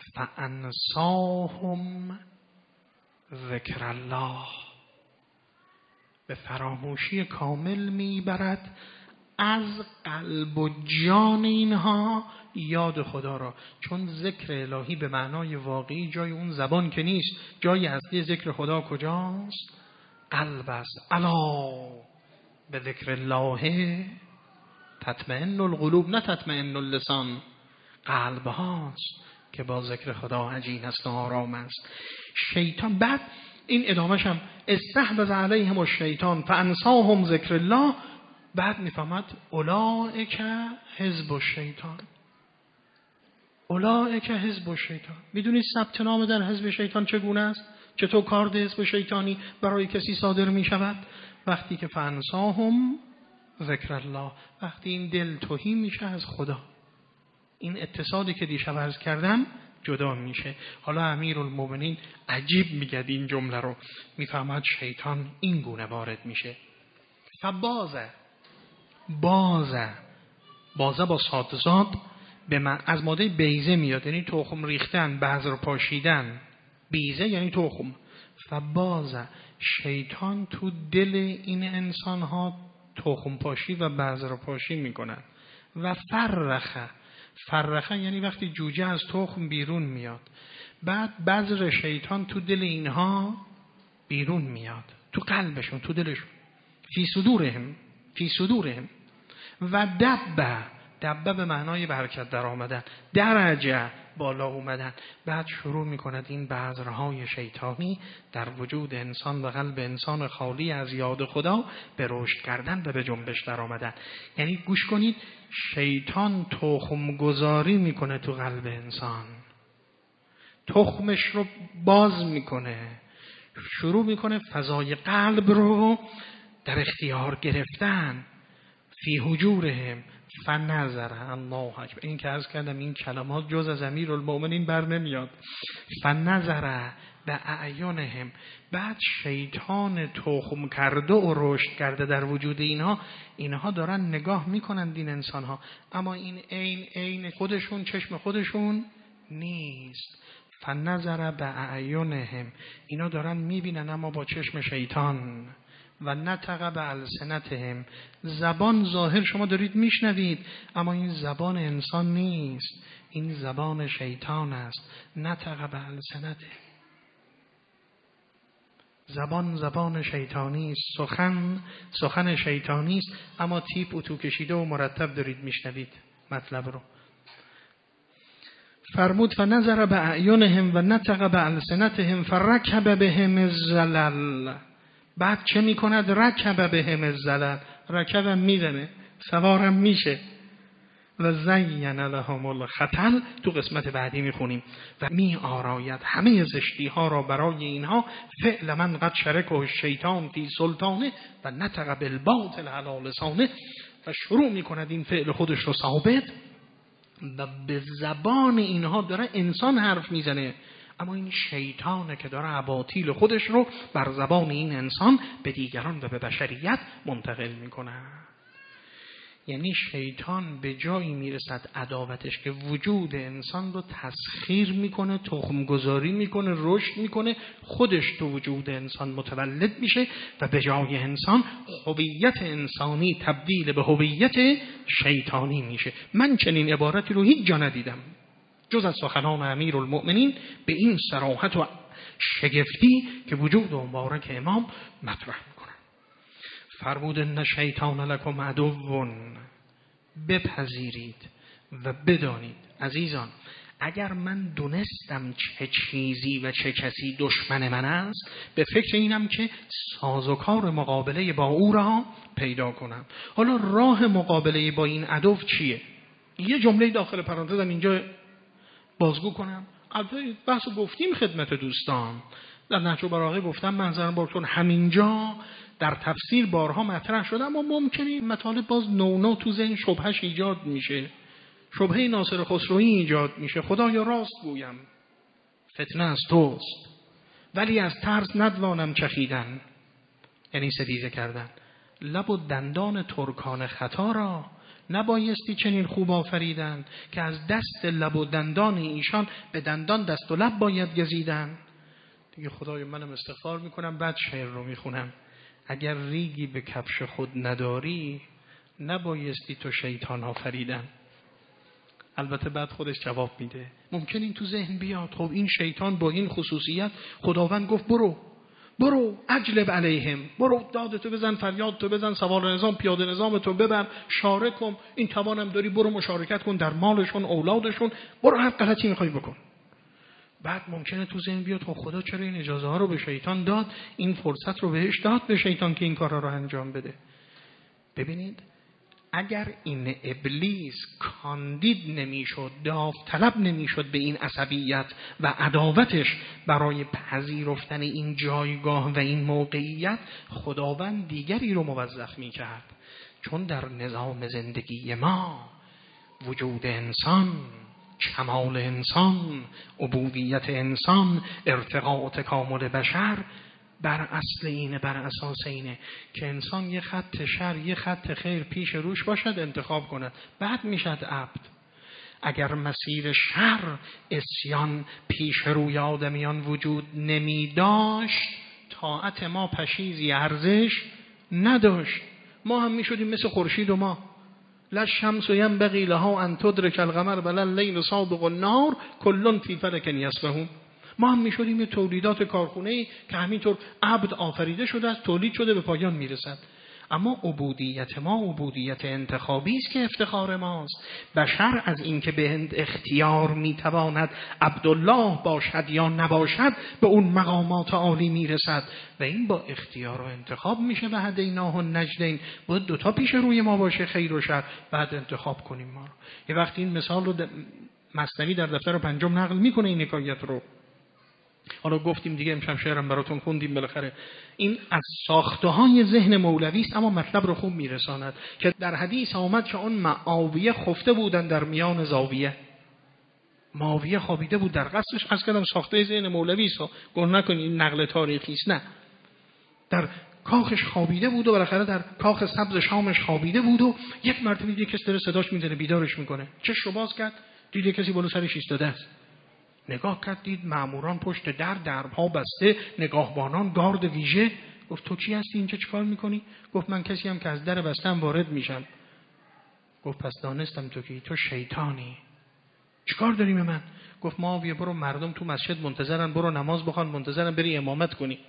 Speaker 1: فانساهم ذکر الله، به فراموشی کامل میبرد از قلب و جان اینها یاد خدا را. چون ذکر الهی به معنای واقعی جای اون زبان که نیست، جای اصلی ذکر خدا کجاست؟ قلب است. الا به ذکر الله تطمئن القلوب، نه تطمئن اللسان. قلب هاست که با ذکر خدا عجین است و آرام است. شیطان بعد این ادامهش هم استحوذ علیهم الشیطان فانساهم ذکر الله. بعد میفهمد اولئک حزب الشیطان، اولئک حزب الشیطان. میدونید ثبت نام در حزب شیطان چگونه است؟ چطور کارد حزب شیطانی برای کسی صادر میشود؟ وقتی که فانساهم ذکر الله، وقتی این دل تهی میشه از خدا، این اتصالی که دیشب عرض کردم جدا میشه. حالا امیرالمومنین عجیب میگه این جمله رو، میفهمد شیطان این گونه وارد میشه. فبازه، بازه با صادزاد از ماده بیزه میاد، یعنی تخم ریختن، بذر پاشیدن. بیزه یعنی تخم. فبازه، شیطان تو دل این انسان ها تخم پاشی و بذر پاشی میکنن. و فرخه یعنی وقتی جوجه از تخم بیرون میاد، بعد بذر شیطان تو دل اینها بیرون میاد، تو قلبشون، تو دلشون. فی صدورهم. و دبه به معنای برکت در آمدن، درجه بالا اومدن. بعد شروع میکند این بذرهای شیطانی در وجود انسان و قلب انسان خالی از یاد خدا به رشد کردن و به جنبش در آمدن. یعنی گوش کنید، شیطان تخم گذاری میکنه تو قلب انسان، تخمش رو باز میکنه، شروع میکنه فضای قلب رو در اختیار گرفتن. فی حجورهم فنظر. الله اکبر. این که عرض کردم این کلمات جز از امیرالمومنین بر نمیاد. فنظر به اعینهم. بعد شیطان تخم کرده و رشد کرده در وجود اینها دارن نگاه میکنن این انسان ها، اما این عین خودشون، چشم خودشون نیست. فنظر به اعینهم، اینا دارن میبینن اما با چشم شیطان. و نطق به السنتهم، زبان ظاهر شما دارید میشنوید اما این زبان انسان نیست، این زبان شیطان است. نطق به السنتهم. زبان شیطانی است، سخن شیطانی است، اما تیپ اتو کشیده و مرتب دارید میشنوید مطلب رو. فرمود فنظر باعینهم و نطق بالسنتهم فرکب بهم الزلل. بعد چه میکند؟ رکب بهم الزلل، رکبم میزنه، سوارم میشه. و زین لهم الخطل، تو قسمت بعدی میخونیم، و می آراید همه زشتی ها را برای اینها. فعل من قد شرکه الشیطان فی سلطانه و نطق بالباطل علی لسانه. و شروع میکند این فعل خودش رو ثابت و به زبان اینها داره انسان حرف میزنه، اما این شیطانه که داره اباطیل خودش رو بر زبان این انسان به دیگران و به بشریت منتقل میکنه. یعنی شیطان به جایی میرسد عداوتش که وجود انسان رو تسخیر میکنه، تخم گذاری میکنه، رشد میکنه، خودش تو وجود انسان متولد میشه و به جای انسان هویت انسانی تبدیل به هویت شیطانی میشه. من چنین عبارتی رو هیچ جا ندیدم جز از سخنان امیرالمؤمنین به این صراحت و شگفتی که وجود مبارک امام مطرح میکنه. فرمود ان شیطان لکم عدو، بپذیرید و بدانید عزیزان، اگر من دونستم چه چیزی و چه کسی دشمن من است، به فکر اینم که سازوکار مقابله با او را پیدا کنم. حالا راه مقابله با این عدو چیه؟ یه جمله داخل پرانتزم اینجا بازگو کنم. البته بحثو گفتیم خدمت دوستان، در نهج البلاغه گفتم، منظرم بارتون همینجا در تفسیر بارها مطرح شده، اما ممکنه این مطالب باز نو تو ذهن شبهش ایجاد میشه، شبهه ناصر خسروی ایجاد میشه. خدایا راست گویم فتنه از توست، ولی از ترس ندوانم چخیدن، یعنی ستیزه کردن. لب و دندان ترکان خطا را نبایستی چنین خوب آفریدن، که از دست لب و دندان ایشان به دندان دست و لب باید گزیدن. دیگه خدای منم استغفار میکنم، بعد شعر رو میخونم. اگر ریگی به کفش خود نداری نبایستی تو شیطان آفریدن. البته بعد خودش جواب میده. ممکن این تو ذهن بیاد، خب این شیطان با این خصوصیت، خداوند گفت برو اجلب علیهم، برو دادتو بزن، فریادتو بزن، سوار نظام پیاده نظامتو ببر، شارکم، این توانم داری، برو مشارکت کن در مالشون، اولادشون، برو هر غلطی میخوای بکن. بعد ممکنه تو ذهن بیاد خب خدا چرا این اجازه ها رو به شیطان داد، این فرصت رو بهش داد به شیطان که این کارا رو انجام بده. ببینید اگر این ابلیس کاندید نمیشد، داوطلب نمیشد به این عصبیت و عداوتش برای پذیرفتن این جایگاه و این موقعیت، خداوند دیگری رو موظف میکرد. چون در نظام زندگی ما وجود انسان، کمال انسان، عبودیت انسان، ارتقاء و تکامل بشر بر اصل اینه، بر اساس اینه که انسان یه خط شر یه خط خیر پیش روش باشد، انتخاب کند، بعد میشد عبد. اگر مسیر شر، اسیان پیش روی آدمیان وجود نمی داشت، طاعت ما پشیزی ارزش نداشت. ما هم میشدیم مثل خورشید و ما. لا الشمس ينبغي لها ان تدرك القمر ولا الليل سابق النهار كل في فلك يسبحون. ما هم میشدیم تولیدات کارخونه‌ای که همینطور عبد آفریده شده است، تولید شده به پایان میرسد. اما عبودیت ما عبودیت انتخابی است که افتخار ماست. بشر از اینکه به اختیار میتواند عبدالله باشد یا نباشد به اون مقامات عالی میرسد و این با اختیار و انتخاب میشه. به هدیناه النجدین، باید دوتا پیش روی ما باشه، خیر و شر، بعد انتخاب کنیم ما رو. یه وقتی این مثال رو مثنوی در دفتر 5 نقل میکنه این حکایت رو. حالا گفتیم دیگه، امشب شعرم براتون خوندیم. بالاخره این از ساخته‌های ذهن مولوی است، اما مطلب رو خوب میرساند که در حدیث آمد که اون معاویه خفته بودن در میان زاویه. معاویه خوابیده بود در قصرش. از کردم ساخته ذهن مولوی است، گمان نکنید این نقل تاریخی است، نه. در کاخش خوابیده بود و بالاخره در کاخ سبز شامش خوابیده بود و یک مرتبه دید کسی داره صداش میزنه، بیدارش میکنه. چشم باز کرد، دید کسی بالا سرش ایستاده است. نگاه کرد، دید ماموران پشت درها بسته، نگاهبانان، گارد ویژه. گفت تو کی هستی اینجا چیکار میکنی؟ گفت من کسی هم که از در بستم وارد میشم. گفت پس دانستم تو کی، تو شیطانی. چیکار داری به من؟ گفت معاویه برو، مردم تو مسجد منتظرن، برو نماز بخوان، منتظرن بری امامت کنی.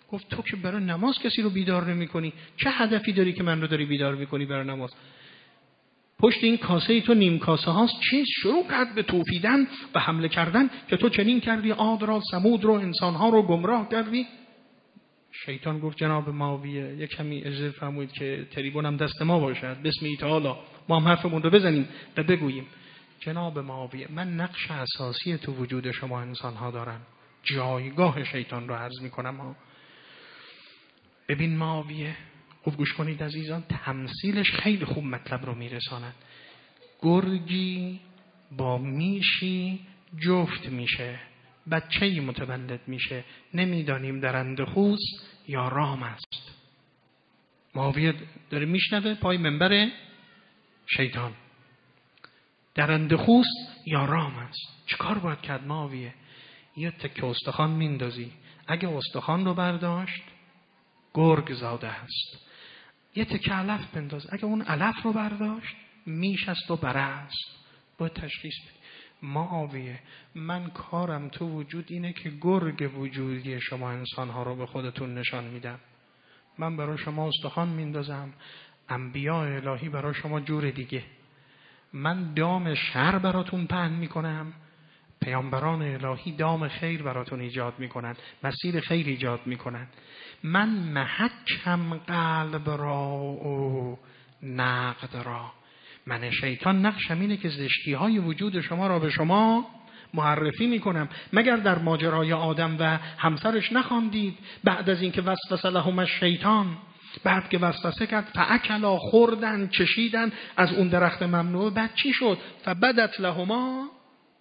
Speaker 1: گفت تو که برای نماز کسی رو بیدار نمی‌کنی، چه هدفی داری که من رو داری بیدار می‌کنی برای نماز؟ پشت این کاسه ای تو نیم کاسه هاست چیز شروع کرد به توفیدن و حمله کردن که تو چنین کردی، عاد را، ثمود رو، انسان‌ها رو گمراه کردی. شیطان گفت جناب معاویه یک کمی اجازه فرمایید که تریبون هم دست ما باشد، بسم تعالی ما هم حرفمون رو بزنیم و بگوییم. جناب معاویه من نقش اساسی تو وجود شما انسان‌ها دارم، جایگاه شیطان رو عرض می‌کنم. ببین معاویه، خوب گوش کنید عزیزان، تمثیلش خیلی خوب مطلب رو میرساند. گرگی با میشی جفت میشه، بچه‌ای متولد میشه، نمیدانیم درنده خوست یا رام است. معاویه داره میشنوه پای منبر شیطان، درنده خوست یا رام است. چیکار باید کرد معاویه؟ یه تکه استخوان میندازی، اگه استخوان رو برداشت گرگ زاده است. یه تکه علف بنداز، اگه اون علف رو برداشت میش است و بره است. باید تشخیص بدی. معاویه من کارم تو وجود اینه که گرگ وجودی شما انسان‌ها رو به خودتون نشان میدم. من برای شما استخوان میندازم، انبیاء الهی برای شما جور دیگه. من دام شر براتون پهن میکنم، پیامبران الهی دام خیر براتون ایجاد میکنن، مسیر خیر ایجاد میکنن. من محکم قلب را و نقد را. من شیطان نقشم اینه که زشتی های وجود شما را به شما معرفی میکنم. مگر در ماجرای آدم و همسرش نخواندید بعد از اینکه وسوسه لهم الشیطان، بعد که وسوسه کرد فاکلا، خوردن، چشیدن از اون درخت ممنوع، بعد چی شد؟ فبدت لهما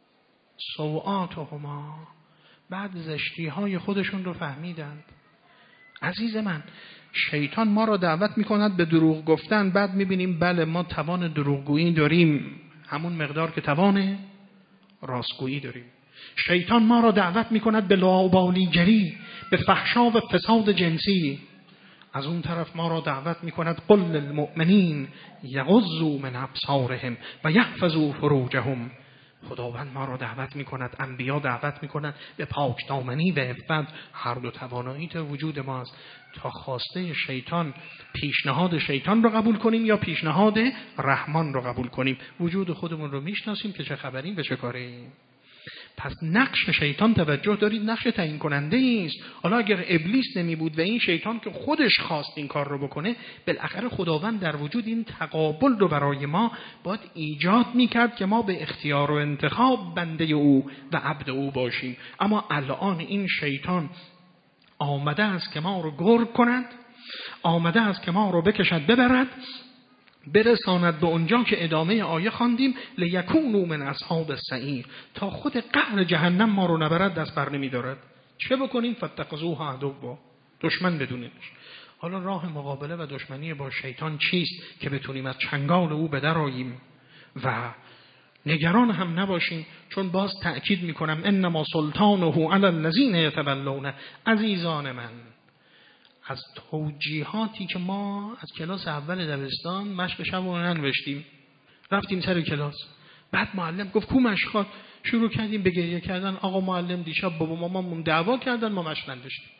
Speaker 1: سوآتهما، بعد زشتی های خودشون رو فهمیدند. عزیز من، شیطان ما را دعوت میکند به دروغ گفتن، بعد میبینیم بله ما توان دروغگویی داریم همون مقدار که توان راستگویی داریم. شیطان ما را دعوت میکند به لاابالیگری، به فحشا و فساد جنسی. از اون طرف ما را دعوت میکند قل للمؤمنین یغضوا من ابصارهم و یحفظوا فروجهم. خداوند ما را دعوت میکند، انبیا دعوت میکنند به پاکدامنی و عفت. هر دو توانایی تو وجود ماست تا خواسته شیطان، پیشنهاد شیطان رو قبول کنیم یا پیشنهاد رحمان رو قبول کنیم. وجود خودمون رو میشناسیم که چه خبریم و چه کاریم. پس نقش شیطان توجه دارید، نقش تعیین کننده است. حالا اگر ابلیس نمی بود و این شیطان که خودش خواست این کار رو بکنه، بالاخره خداوند در وجود این تقابل رو برای ما باید ایجاد میکرد که ما به اختیار و انتخاب بنده او و عبد او باشیم. اما الان این شیطان آمده است که ما رو گرگ کند، آمده است که ما رو بکشد ببرد، برساند به اونجا که ادامه آیه خواندیم لیکونوا من اصحاب السعیر، تا خود قعر جهنم ما رو نبرد دست بر نمی‌دارد. چه بکنیم؟ فاتخذوه عدوا، دشمن بدونیمش. حالا راه مقابله و دشمنی با شیطان چیست که بتونیم از چنگال او به در آییم و نگران هم نباشیم؟ چون باز تأکید میکنم انما سلطانه علی الذین یتولون. عزیزان من، از توجیهاتی که ما از کلاس اول دبستان مشق شب رو ننوشتیم، رفتیم سر کلاس، بعد معلم گفت کو مشقات، شروع کردیم به گریه کردن. آقا معلم دیشب بابا مامامون دعوا کردن ما مشق ننوشتیم.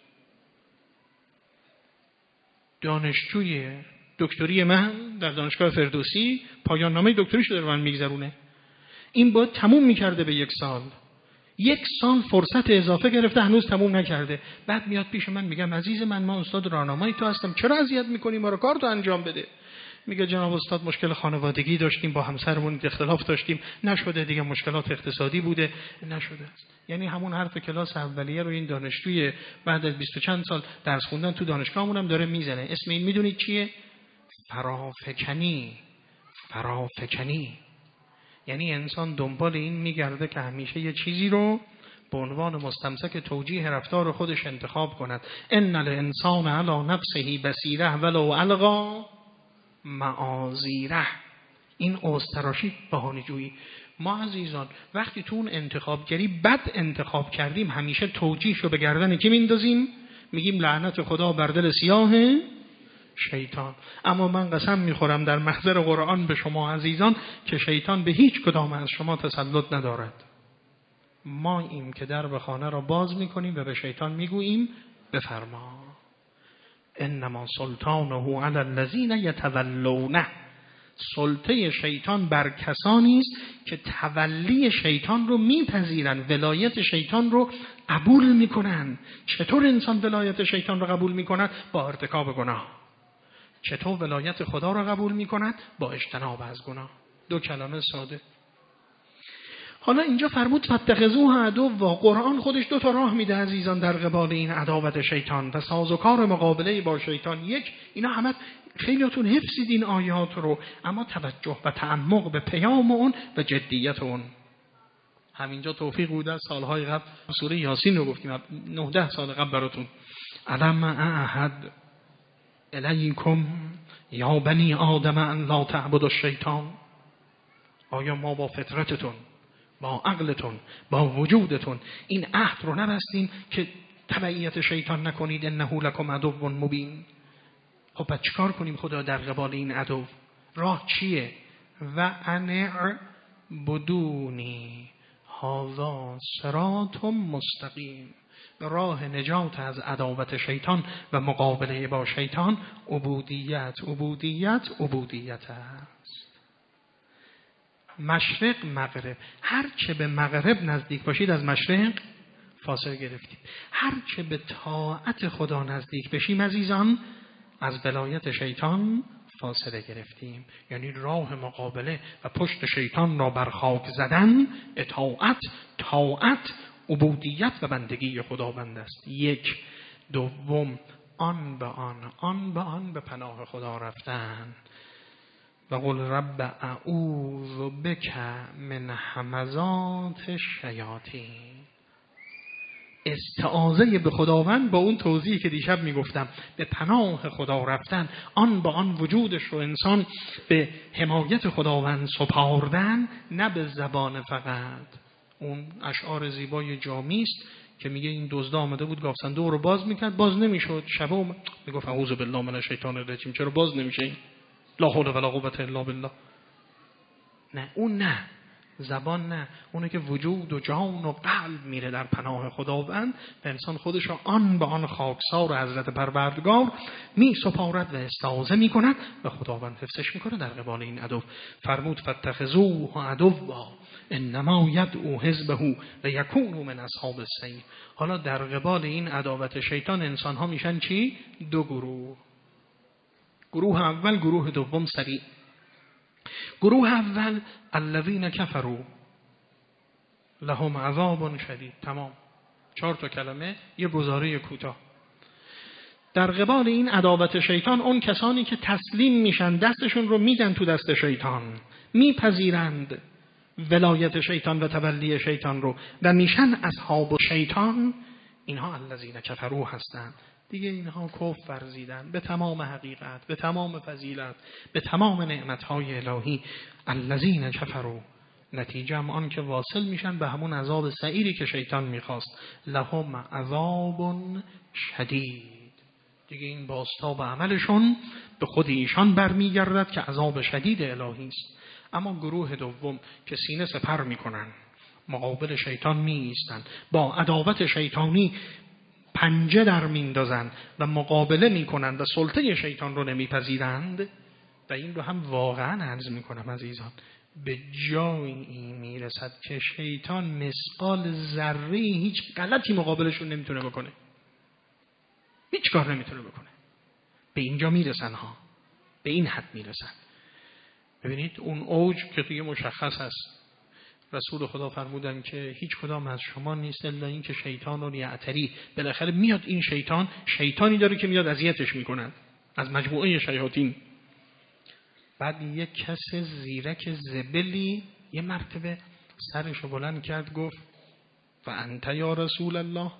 Speaker 1: دانشجوی دکتری من در دانشگاه فردوسی پایان نامه دکتریشو در من میگذرونه. این باید تموم میکرده به 1 سال. 1 سال فرصت اضافه گرفته هنوز تموم نکرده. بعد میاد پیش من میگم عزیز من، ما استاد راهنمایی تو هستم، چرا اذیت میکنی ما رو، کار تو انجام بده. میگه جناب استاد مشکل خانوادگی داشتیم، با همسرمون اختلاف داشتیم، نشده دیگه، مشکلات اقتصادی بوده، نشده است. یعنی همون حرف کلاس اولیه رو این دانشجوی بعد از 20 چند سال درس خوندن تو دانشگاهمون هم داره میزنه. اسم این میدونید چیه؟ فرافکنی. یعنی انسان دنبال این میگرده که همیشه یه چیزی رو به عنوان مستمسک توجیه رفتار خودش انتخاب کند. ان الانسان علی نفسه بصیره ولو القی معاذیره. این اوستراشی بهانه‌جویی. ما عزیزان وقتی تو اون انتخابگری بد انتخاب کردیم، همیشه توجیهشو به گردن کی میندازیم؟ میگیم لعنت خدا بر دل سیاه شیطان. اما من قسم میخورم در محضر قرآن به شما عزیزان که شیطان به هیچ کدام از شما تسلط ندارد. ما این که در به خانه را باز میکنیم و به شیطان میگوییم بفرما. انما سلطانه علی الذین یتولونه. سلطه شیطان بر کسانی است که تولی شیطان رو میپذیرن، ولایت شیطان رو قبول میکنن. چطور انسان ولایت شیطان رو قبول میکند؟ با ارتکاب گناه. چطور ولایت خدا رو قبول میکند؟ با اجتناب از گناه. 2 کلمه ساده. حالا اینجا فرمود فاتخذوه عدوا. قرآن خودش 2 تا راه میده عزیزان در قبال این عداوت شیطان و سازوکار مقابله با شیطان. یک، اینا همه خیلیاتون حفظید این آیات رو، اما توجه و تعمق به پیام اون و جدیت اون. همینجا توفیق بوده سالهای قبل سوره یاسین رو گفتیم 9-10 سال قبل براتون. الم اعهد الیکم یا بنی آدم ان لا تعبدوا الشیطان. آیا ما با فطرتتون، با عقلتون، با وجودتون این عهد رو نبستیم که تبعیت شیطان نکنید؟ انه لکم عدو مبین. خب پس چیکار کنیم خدا در قبال این عدو؟ راه چیه؟ و اعبدونی هذا صراط مستقیم. راه نجات از عداوت شیطان و مقابله با شیطان عبودیت است. مشرق مغرب، هر چه به مغرب نزدیک باشید از مشرق فاصله گرفتید. هر چه به طاعت خدا نزدیک بشیم عزیزان از ولایت شیطان فاصله گرفتیم. یعنی راه مقابله و پشت شیطان را بر خاک زدن طاعت، عبودیت و بندگی خداوند است. 1. دوم، آن به آن به پناه خدا رفتن. و قل رب اعوذ بک من همزات الشیاطین. استعاذه به خداوند با اون توضیحی که دیشب میگفتم، به پناه خدا رفتن، آن با آن وجودش رو انسان به حمایت خداوند سپاردن، نه به زبان فقط. اون اشعار زیبای جامی است که میگه این دزد آمده بود گاو صندوق رو باز میکرد، باز نمیشد. شبا میگفت اعوذ بالله من الشیطان الرجیم. چرا باز نمیشه این؟ لا حول ولا قوة الا بالله. نه، اون نه، زبان نه، اونه که وجود و جان و قلب میره در پناه خداوند و انسان خودش رو آن به آن خاکسار حضرت پروردگار می سپارد و استعاذه میکند و خداوند حفظش میکنه در قبال این عدو. فرمود فاتخذوه عدوا انما یدعو حزبه لیکونوا من اصحاب السعیر. حالا در قبال این عداوت شیطان انسان ها میشن چی؟ 2 گروه. گروه اول، گروه دوم سریع. گروه اول الذین کفروا لهم عذاب شدید. تمام. 4 تا کلمه، یه گزاره کوتاه. در قبال این عداوت شیطان اون کسانی که تسلیم میشن، دستشون رو میدن تو دست شیطان، میپذیرند ولایت شیطان و تولی شیطان رو و میشن اصحاب شیطان، اینها الذین کفروا هستند. دیگه اینها کفر ورزیدن به تمام حقیقت، به تمام فضیلت، به تمام نعمتهای الهی. الذین کفروا، نتیجه آن که واصل میشن به همون عذاب سعیری که شیطان میخواست. لهم عذاب شدید. دیگه این بازتاب عملشون به خود ایشان برمیگردد که عذاب شدید الهی است. اما گروه دوم که سینه سپر میکنن، مقابل شیطان میایستن، با عداوت شیطانی پنجه در میندازند و مقابله میکنند و سلطه شیطان رو نمیپذیرند. و این رو هم واقعا عرض میکنم عزیزان، به جایی میرسد که شیطان مثقال ذره هیچ غلطی مقابلشون نمیتونه بکنه، هیچ کار نمیتونه بکنه. به اینجا میرسن ها، به این حد میرسن. ببینید اون اوج که دیگه مشخص است. رسول خدا فرمودن که هیچ کدام از شما نیست الا این که شیطان رو یعتری، بالاخره میاد این شیطانی داره که میاد اذیتش میکنن از مجموعه شیاطین. بعد یک کس زیرک زبلی یه مرتبه سرش رو بلند کرد گفت و انت یا رسول الله،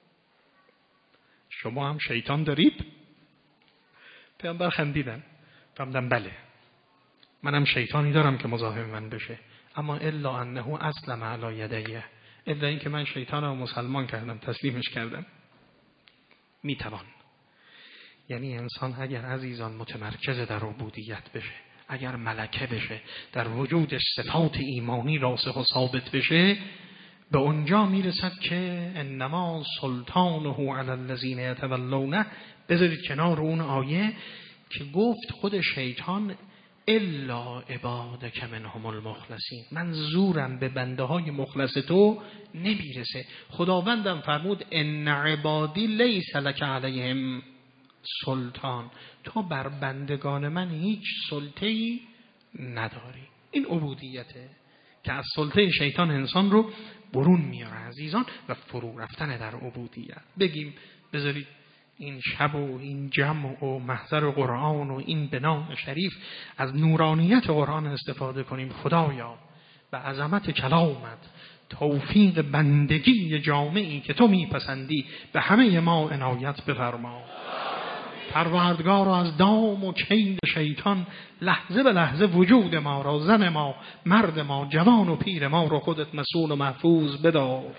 Speaker 1: شما هم شیطان دارید؟ پیامبر خندیدن، فرمودن بله، منم شیطانی دارم که مزاحم من بشه، اما الا انه اسلم علی یدیه، الا این که من شیطان رو مسلمان کردم، تسلیمش کردم. میتوان. یعنی انسان اگر عزیزان متمرکز در عبودیت بشه، اگر ملکه بشه، در وجودش صفات ایمانی راسخ و ثابت بشه، به اونجا میرسد که انما سلطانه علی الذین یتولونه. بذارید کنار اون آیه که گفت خود شیطان الا عبادک منهم المخلصین، من زورم به بنده های مخلص تو نمیرسه. خداوندم فرمود ان عبادی لیس لک علیهم سلطان، تو بر بندگان من هیچ سلطه‌ای نداری. این عبودیته که از سلطه شیطان انسان رو برون میاره عزیزان، و فرو رفتن در عبودیت. بگیم بذارید این شب و این جمع و محضر قرآن و این بنا شریف از نورانیت قرآن استفاده کنیم. خدایا به عظمت کلامت توفیق بندگی جامعی که تو میپسندی به همه ما عنایت بفرما. پروردگار از دام و کید شیطان لحظه به لحظه وجود ما را، زن ما، مرد ما، جوان و پیر ما را خودت مسئول و محفوظ بدار.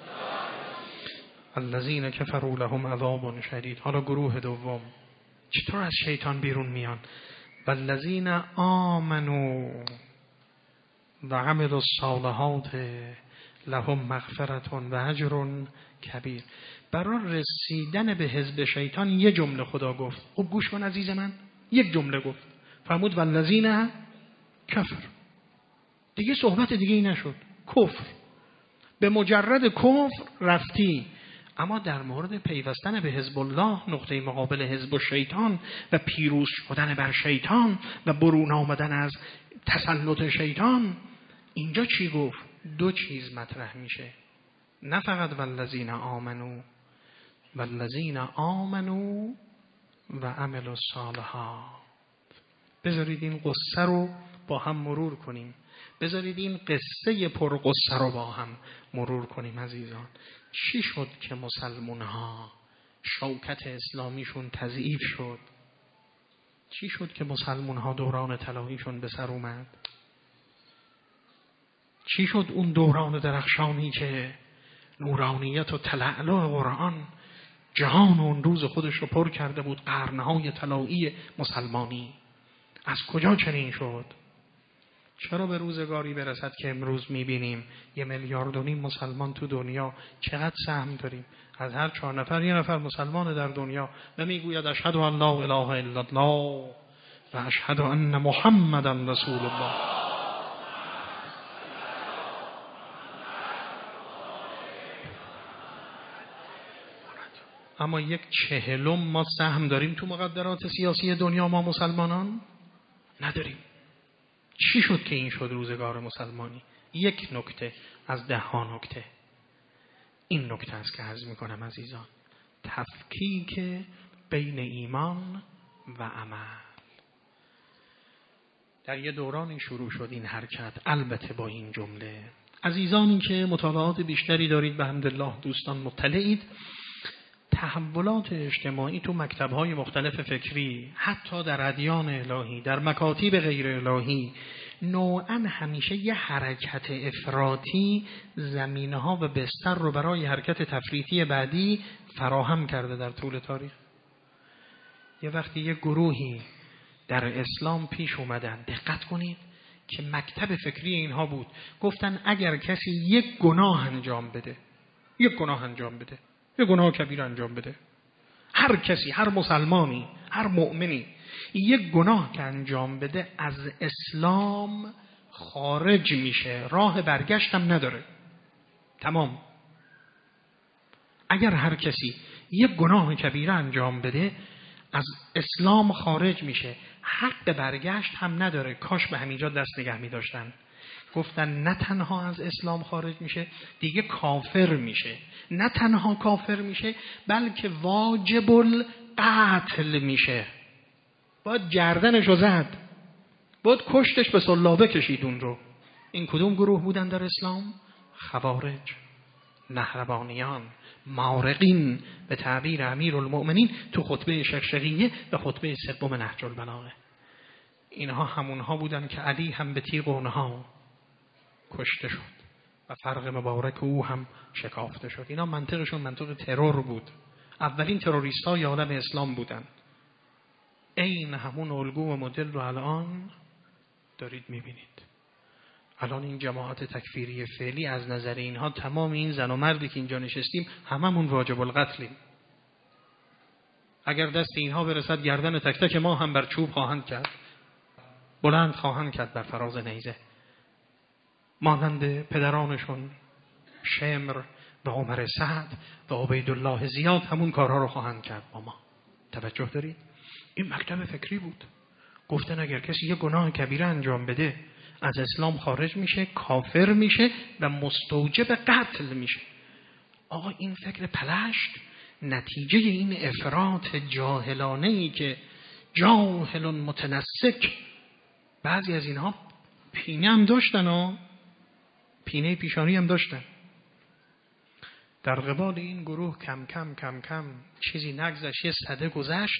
Speaker 1: الذین کفروا لهم عذاب شدید. حالا گروه دوم چطور از شیطان بیرون میان؟ والذین آمنوا و عملوا الصالحات لهم مغفرة و اجر کبیر. برای رسیدن به حزب شیطان یه جمله خدا گفت. خب گوش کن عزیز من، یک جمله گفت، فرمود والذین کفر. دیگه صحبت دیگه ای نشد. کفر، به مجرد کفر رفتی. اما در مورد پیوستن به حزب الله، نقطه مقابل حزب شیطان و پیروز شدن بر شیطان و برون آمدن از تسلط شیطان، اینجا چی گفت؟ دو چیز مطرح میشه. نه فقط والذین آمنو، والذین آمنو و عملوا الصالحات. بذارید این قصه رو با هم مرور کنیم. بذارید این قصه پرقصه رو با هم مرور کنیم عزیزان. چی شد که مسلمان ها شوکت اسلامیشون تضعیف شد؟ چی شد که مسلمان ها دوران طلاییشون به سر اومد؟ چی شد اون دوران درخشانی که نورانیت و تلألؤ قرآن جهان اون روز خودش رو پر کرده بود، قرنهای طلایی مسلمانی؟ از کجا چنین شد؟ چرا به روزگاری برسد که امروز میبینیم 1.5 میلیارد مسلمان تو دنیا؟ چقدر سهم داریم؟ از هر 4 نفر 1 نفر مسلمان در دنیا و میگوید اشهد ان لا اله الا الله و اشهد ان محمدا رسول الله. اما 1/40 ما سهم داریم تو مقدرات سیاسی دنیا. ما مسلمانان نداریم. چی شد که این شد روزگار مسلمانی؟ یک نکته از 10 نکته. این نکته است که عرض میکنم عزیزان، تفکیک بین ایمان و عمل. در یه دورانی شروع شد این حرکت، البته با این جمله. عزیزانی که مطالعات بیشتری دارید به حمدالله، دوستان مطلعید، تحولات اجتماعی تو مکتب‌های مختلف فکری، حتی در ادیان الهی، در مکاتب غیر الهی، نوعاً همیشه یه حرکت افراطی زمینه‌ها و بستر رو برای حرکت تفریطی بعدی فراهم کرده در طول تاریخ. یه وقتی یه گروهی در اسلام پیش اومدن، دقت کنید که مکتب فکری اینها بود، گفتن اگر کسی یک گناه انجام بده، یک گناه کبیر انجام بده، هر کسی، هر مسلمانی، هر مؤمنی یک گناه که انجام بده از اسلام خارج میشه، راه برگشت هم نداره، تمام. اگر هر کسی یک گناه کبیره انجام بده از اسلام خارج میشه، حق برگشت هم نداره. کاش به همینجا دست نگه می‌داشتن. گفتن نه تنها از اسلام خارج میشه، دیگه کافر میشه. نه تنها کافر میشه بلکه واجب القتل میشه. باید گردنشو زد، باید کشتش، به سلابه کشید اون رو. این کدوم گروه بودن در اسلام؟ خوارج، نهربانیان، مارقین، به تعبیر امیرالمؤمنین تو خطبه شقشقیه و خطبه 3 نهج البلاغه. اینها همونها بودن که علی هم به تیغ اونها کشته شد و فرق مبارک او هم شکافته شد. اینا منطقشون منطق ترور بود. اولین تروریستای عالم اسلام بودن. این همون الگو و مدل رو الان دارید میبینید. الان این جماعت تکفیری فعلی از نظر اینها تمام این زن و مردی که اینجا نشستیم هممون واجب القتلیم. اگر دست اینها برسد گردن تک تک ما هم بر چوب خواهند کرد، بلند خواهند کرد بر فراز نیزه، مانند پدرانشون شمر و عمر سعد و عبیدالله زیاد همون کارها رو خواهند کرد با ما. توجه دارید؟ این مکتب فکری بود. گفتن اگر کسی یه گناه کبیره انجام بده از اسلام خارج میشه، کافر میشه و مستوجب قتل میشه. آقا این فکر پلشت نتیجه این افراط جاهلانه‌ای که جاهل متنسک، بعضی از اینها پینه هم داشتن و پینه پیشانی هم داشتن. در قبال این گروه کم کم کم کم چیزی نگذشت، یه سده گذشت،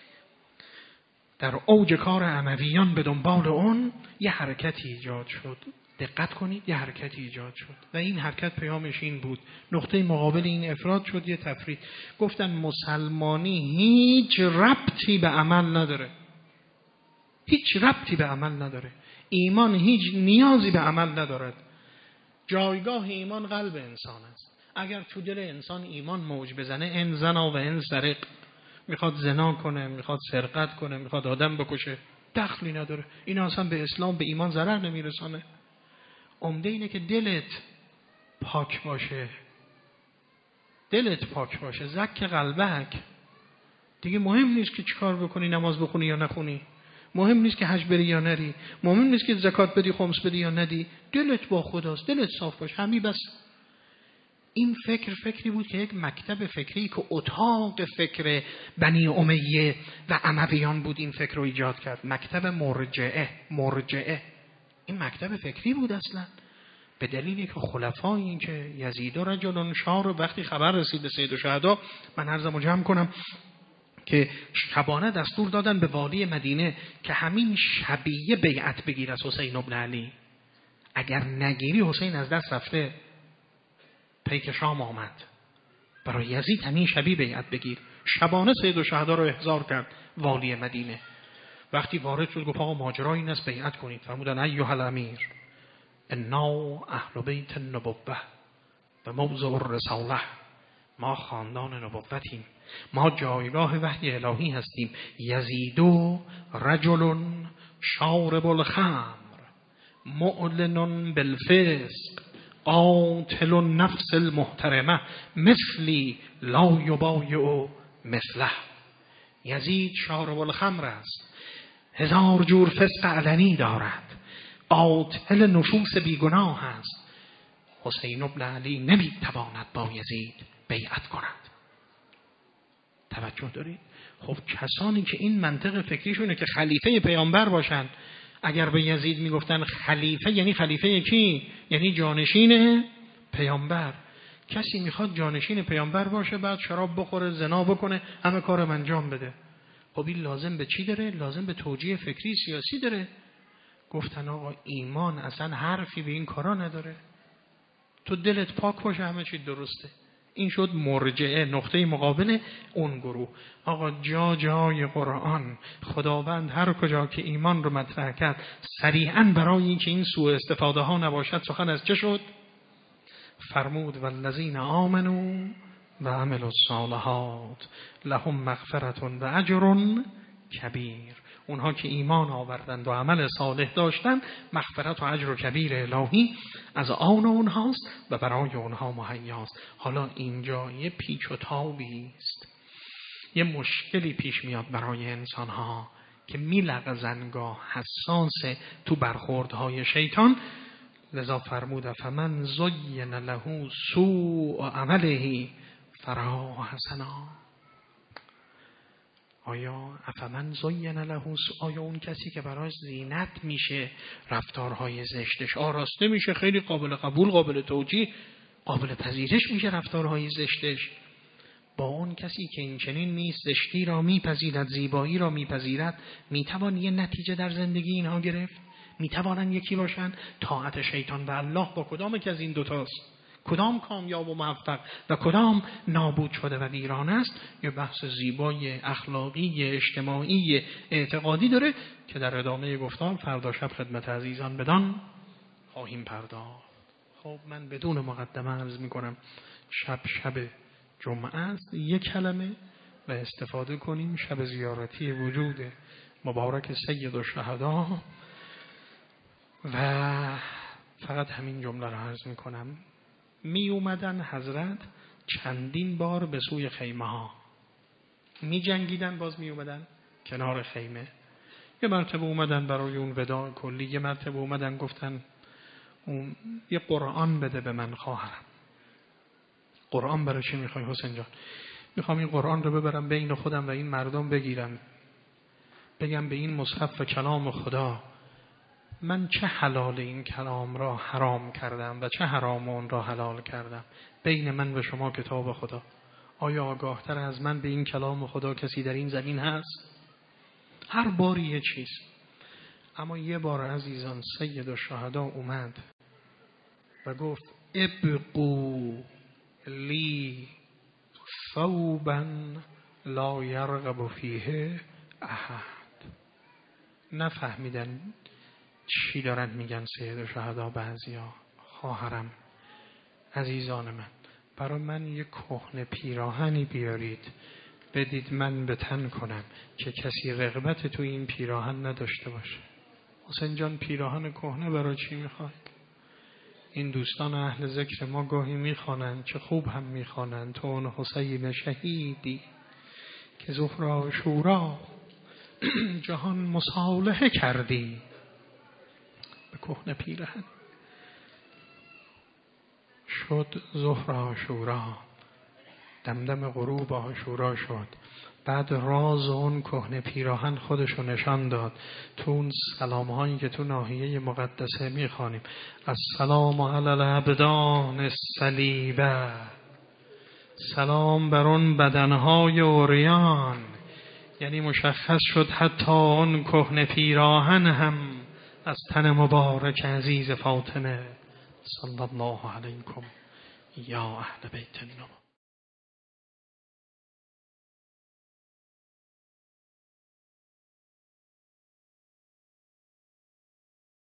Speaker 1: در اوج کار امویان به دنبال اون یه حرکتی ایجاد شد. دقت کنید، یه حرکتی ایجاد شد و این حرکت پیامش این بود، نقطه مقابل این افراد شد یه تفرید. گفتن مسلمانی هیچ ربطی به عمل نداره، هیچ ربطی به عمل نداره، ایمان هیچ نیازی به عمل ندارد. جایگاه ایمان قلب انسان است. اگر تو دل انسان ایمان موج بزنه، ان زنا و ان سرق، میخواد زنا کنه، میخواد سرقت کنه، میخواد آدم بکشه، دخلی نداره. این اصلا به اسلام به ایمان ضرر نمیرسانه. عمده اینه که دلت پاک باشه، دلت پاک باشه، زک قلبک. دیگه مهم نیست که چیکار بکنی، نماز بخونی یا نخونی، مهم نیست که حج بری یا نری، مهم نیست که زکات بدی خمس بدی یا ندی، دلت با خداست، دلت صاف باشه، همین بس. این فکری بود که یک مکتب فکری که اتاق فکر بنی امیه و امویان بود این فکر رو ایجاد کرد. مکتب مرجعه این مکتب فکری بود اصلا، به دلیلی که خلفای این که یزید و رجل شار، وقتی خبر رسید به سید الشهدا، من عرضمو جمع کنم که شبانه دستور دادن به والی مدینه که همین شبیه بیعت بگیر از حسین ابن علی، اگر نگیری حسین از دست رفته. پیک شام آمد، برای یزید همین شبیه بیعت بگیر. شبانه سید الشهدا رو احضار کرد والی مدینه. وقتی وارد شد گفت آقا ماجرا این است، بیعت کنید. فرمودن ایها الامیر انا اهل بیت النبوه و موضع الرساله، ما خاندان نبوتیم، ما جایگاه وحی الهی هستیم. یزید رجل شارب الخمر معلن بالفسق قاتل النفس المحترمه مثلی لا یبایع مثله. یزید شارب الخمر است، 1000 جور فسق علنی دارد، قاتل نفوس بیگناه است. حسین ابن علی نمیتواند با یزید بیعت کند. توجه دارید؟ خب کسانی که این منطق فکریشونه که خلیفه پیامبر باشن، اگر به یزید میگفتن خلیفه، یعنی خلیفه کی؟ یعنی جانشین پیامبر. کسی میخواد جانشین پیامبر باشه بعد شراب بخوره، زنا بکنه، همه کارم انجام بده. خب این لازم به چی داره؟ لازم به توجیه فکری سیاسی داره. گفتن آقا ایمان اصلا حرفی به این کارا نداره، تو دلت پاک باشه همه چی درسته. این شد مرجعه، نقطه مقابل اون گروه. آقا جای قرآن خداوند هر کجا که ایمان رو مطرح کرد صریحاً برای اینکه این سوء استفاده ها نباشد سخن از چه شد؟ فرمود والذین آمنوا و عملوا الصالحات لهم مغفرة و اجر کبیر. اونها که ایمان آوردند و عمل صالح داشتند، مغفرت و اجر و کبیر الهی از آن اونهاست و برای اونها مهیاست. حالا اینجا یه پیچ و تابی است، یه مشکلی پیش میاد برای انسانها که میلغزن، گاه حساس تو برخوردهای شیطان. لذا فرمود فمن زین له سوء عمله فرا حسنا. آیا افمن زین له سوء، آیا اون کسی که برای زینت میشه رفتارهای زشتش، آراسته میشه، خیلی قابل قبول، قابل توجیه، قابل پذیرش میشه رفتارهای زشتش، با اون کسی که این چنین نیست، زشتی را میپذیرد، زیبایی را میپذیرد، میتوان یه نتیجه در زندگی اینها گرفت؟ میتوانن یکی باشن؟ طاعت شیطان و الله با کدام که از این دوتاست؟ کدام کامیاب و موفق و کدام نابود شده و ویران است؟ یه بحث زیبای اخلاقی، اجتماعی، اعتقادی داره که در ادامه گفتم فردا شب خدمت عزیزان بدان خواهیم پرداخت. خب من بدون مقدمه عرض میکنم شب جمعه است، یک کلمه و استفاده کنیم شب زیارتی وجود مبارک سید الشهدا و فقط همین جمله را عرض میکنم. می اومدن حضرت چندین بار به سوی خیمه ها، می جنگیدن باز می اومدن کنار خیمه. یه مرتبه اومدن برای اون وداع کلی، یه مرتبه اومدن گفتن اون یه قرآن بده به من خواهرم. قرآن برای چی میخوای حسین جان؟ میخوام این قرآن رو ببرم بین خودم و این مردم بگیرم، بگم به این مصحف و کلام خدا من چه حلال این کلام را حرام کردم و چه حرام اون را حلال کردم. بین من و شما کتاب خدا. آیا آگاهتر از من به این کلام خدا کسی در این زمین هست؟ هر باری یه چیز. اما یه بار عزیزان سید الشهدا اومد و گفت ابقوا لی ثوبا لا یرغب فیه احد. نفهمیدن چی دارن میگن سید الشهدا بعضیا. خواهرم، عزیزان من، برای من یک کهنه پیراهنی بیارید بدید من به تن کنم که کسی رغبت تو این پیراهن نداشته باشه. حسین جان پیراهن کهنه برای چی میخوای؟ این دوستان اهل ذکر ما گاهی میخوانند، چه خوب هم میخوانند، تو اون حسین شهیدی که ظهر عاشورا جهان مصالحه کردی. به کهنه پیراهن شد ظهر عاشورا، دمدم غروب عاشورا شد. بعد راز اون کهنه پیراهن خودشو نشان داد تو اون سلام هایی که تو ناحیه مقدسه میخوانیم. السلام علی الابدان الصلیبه، سلام بر اون بدنهای عریان. یعنی مشخص شد حتی اون کهنه پیراهن هم از تن مبارک عزیز فاطمه صلی الله علیکم یا اهل بیت النبی.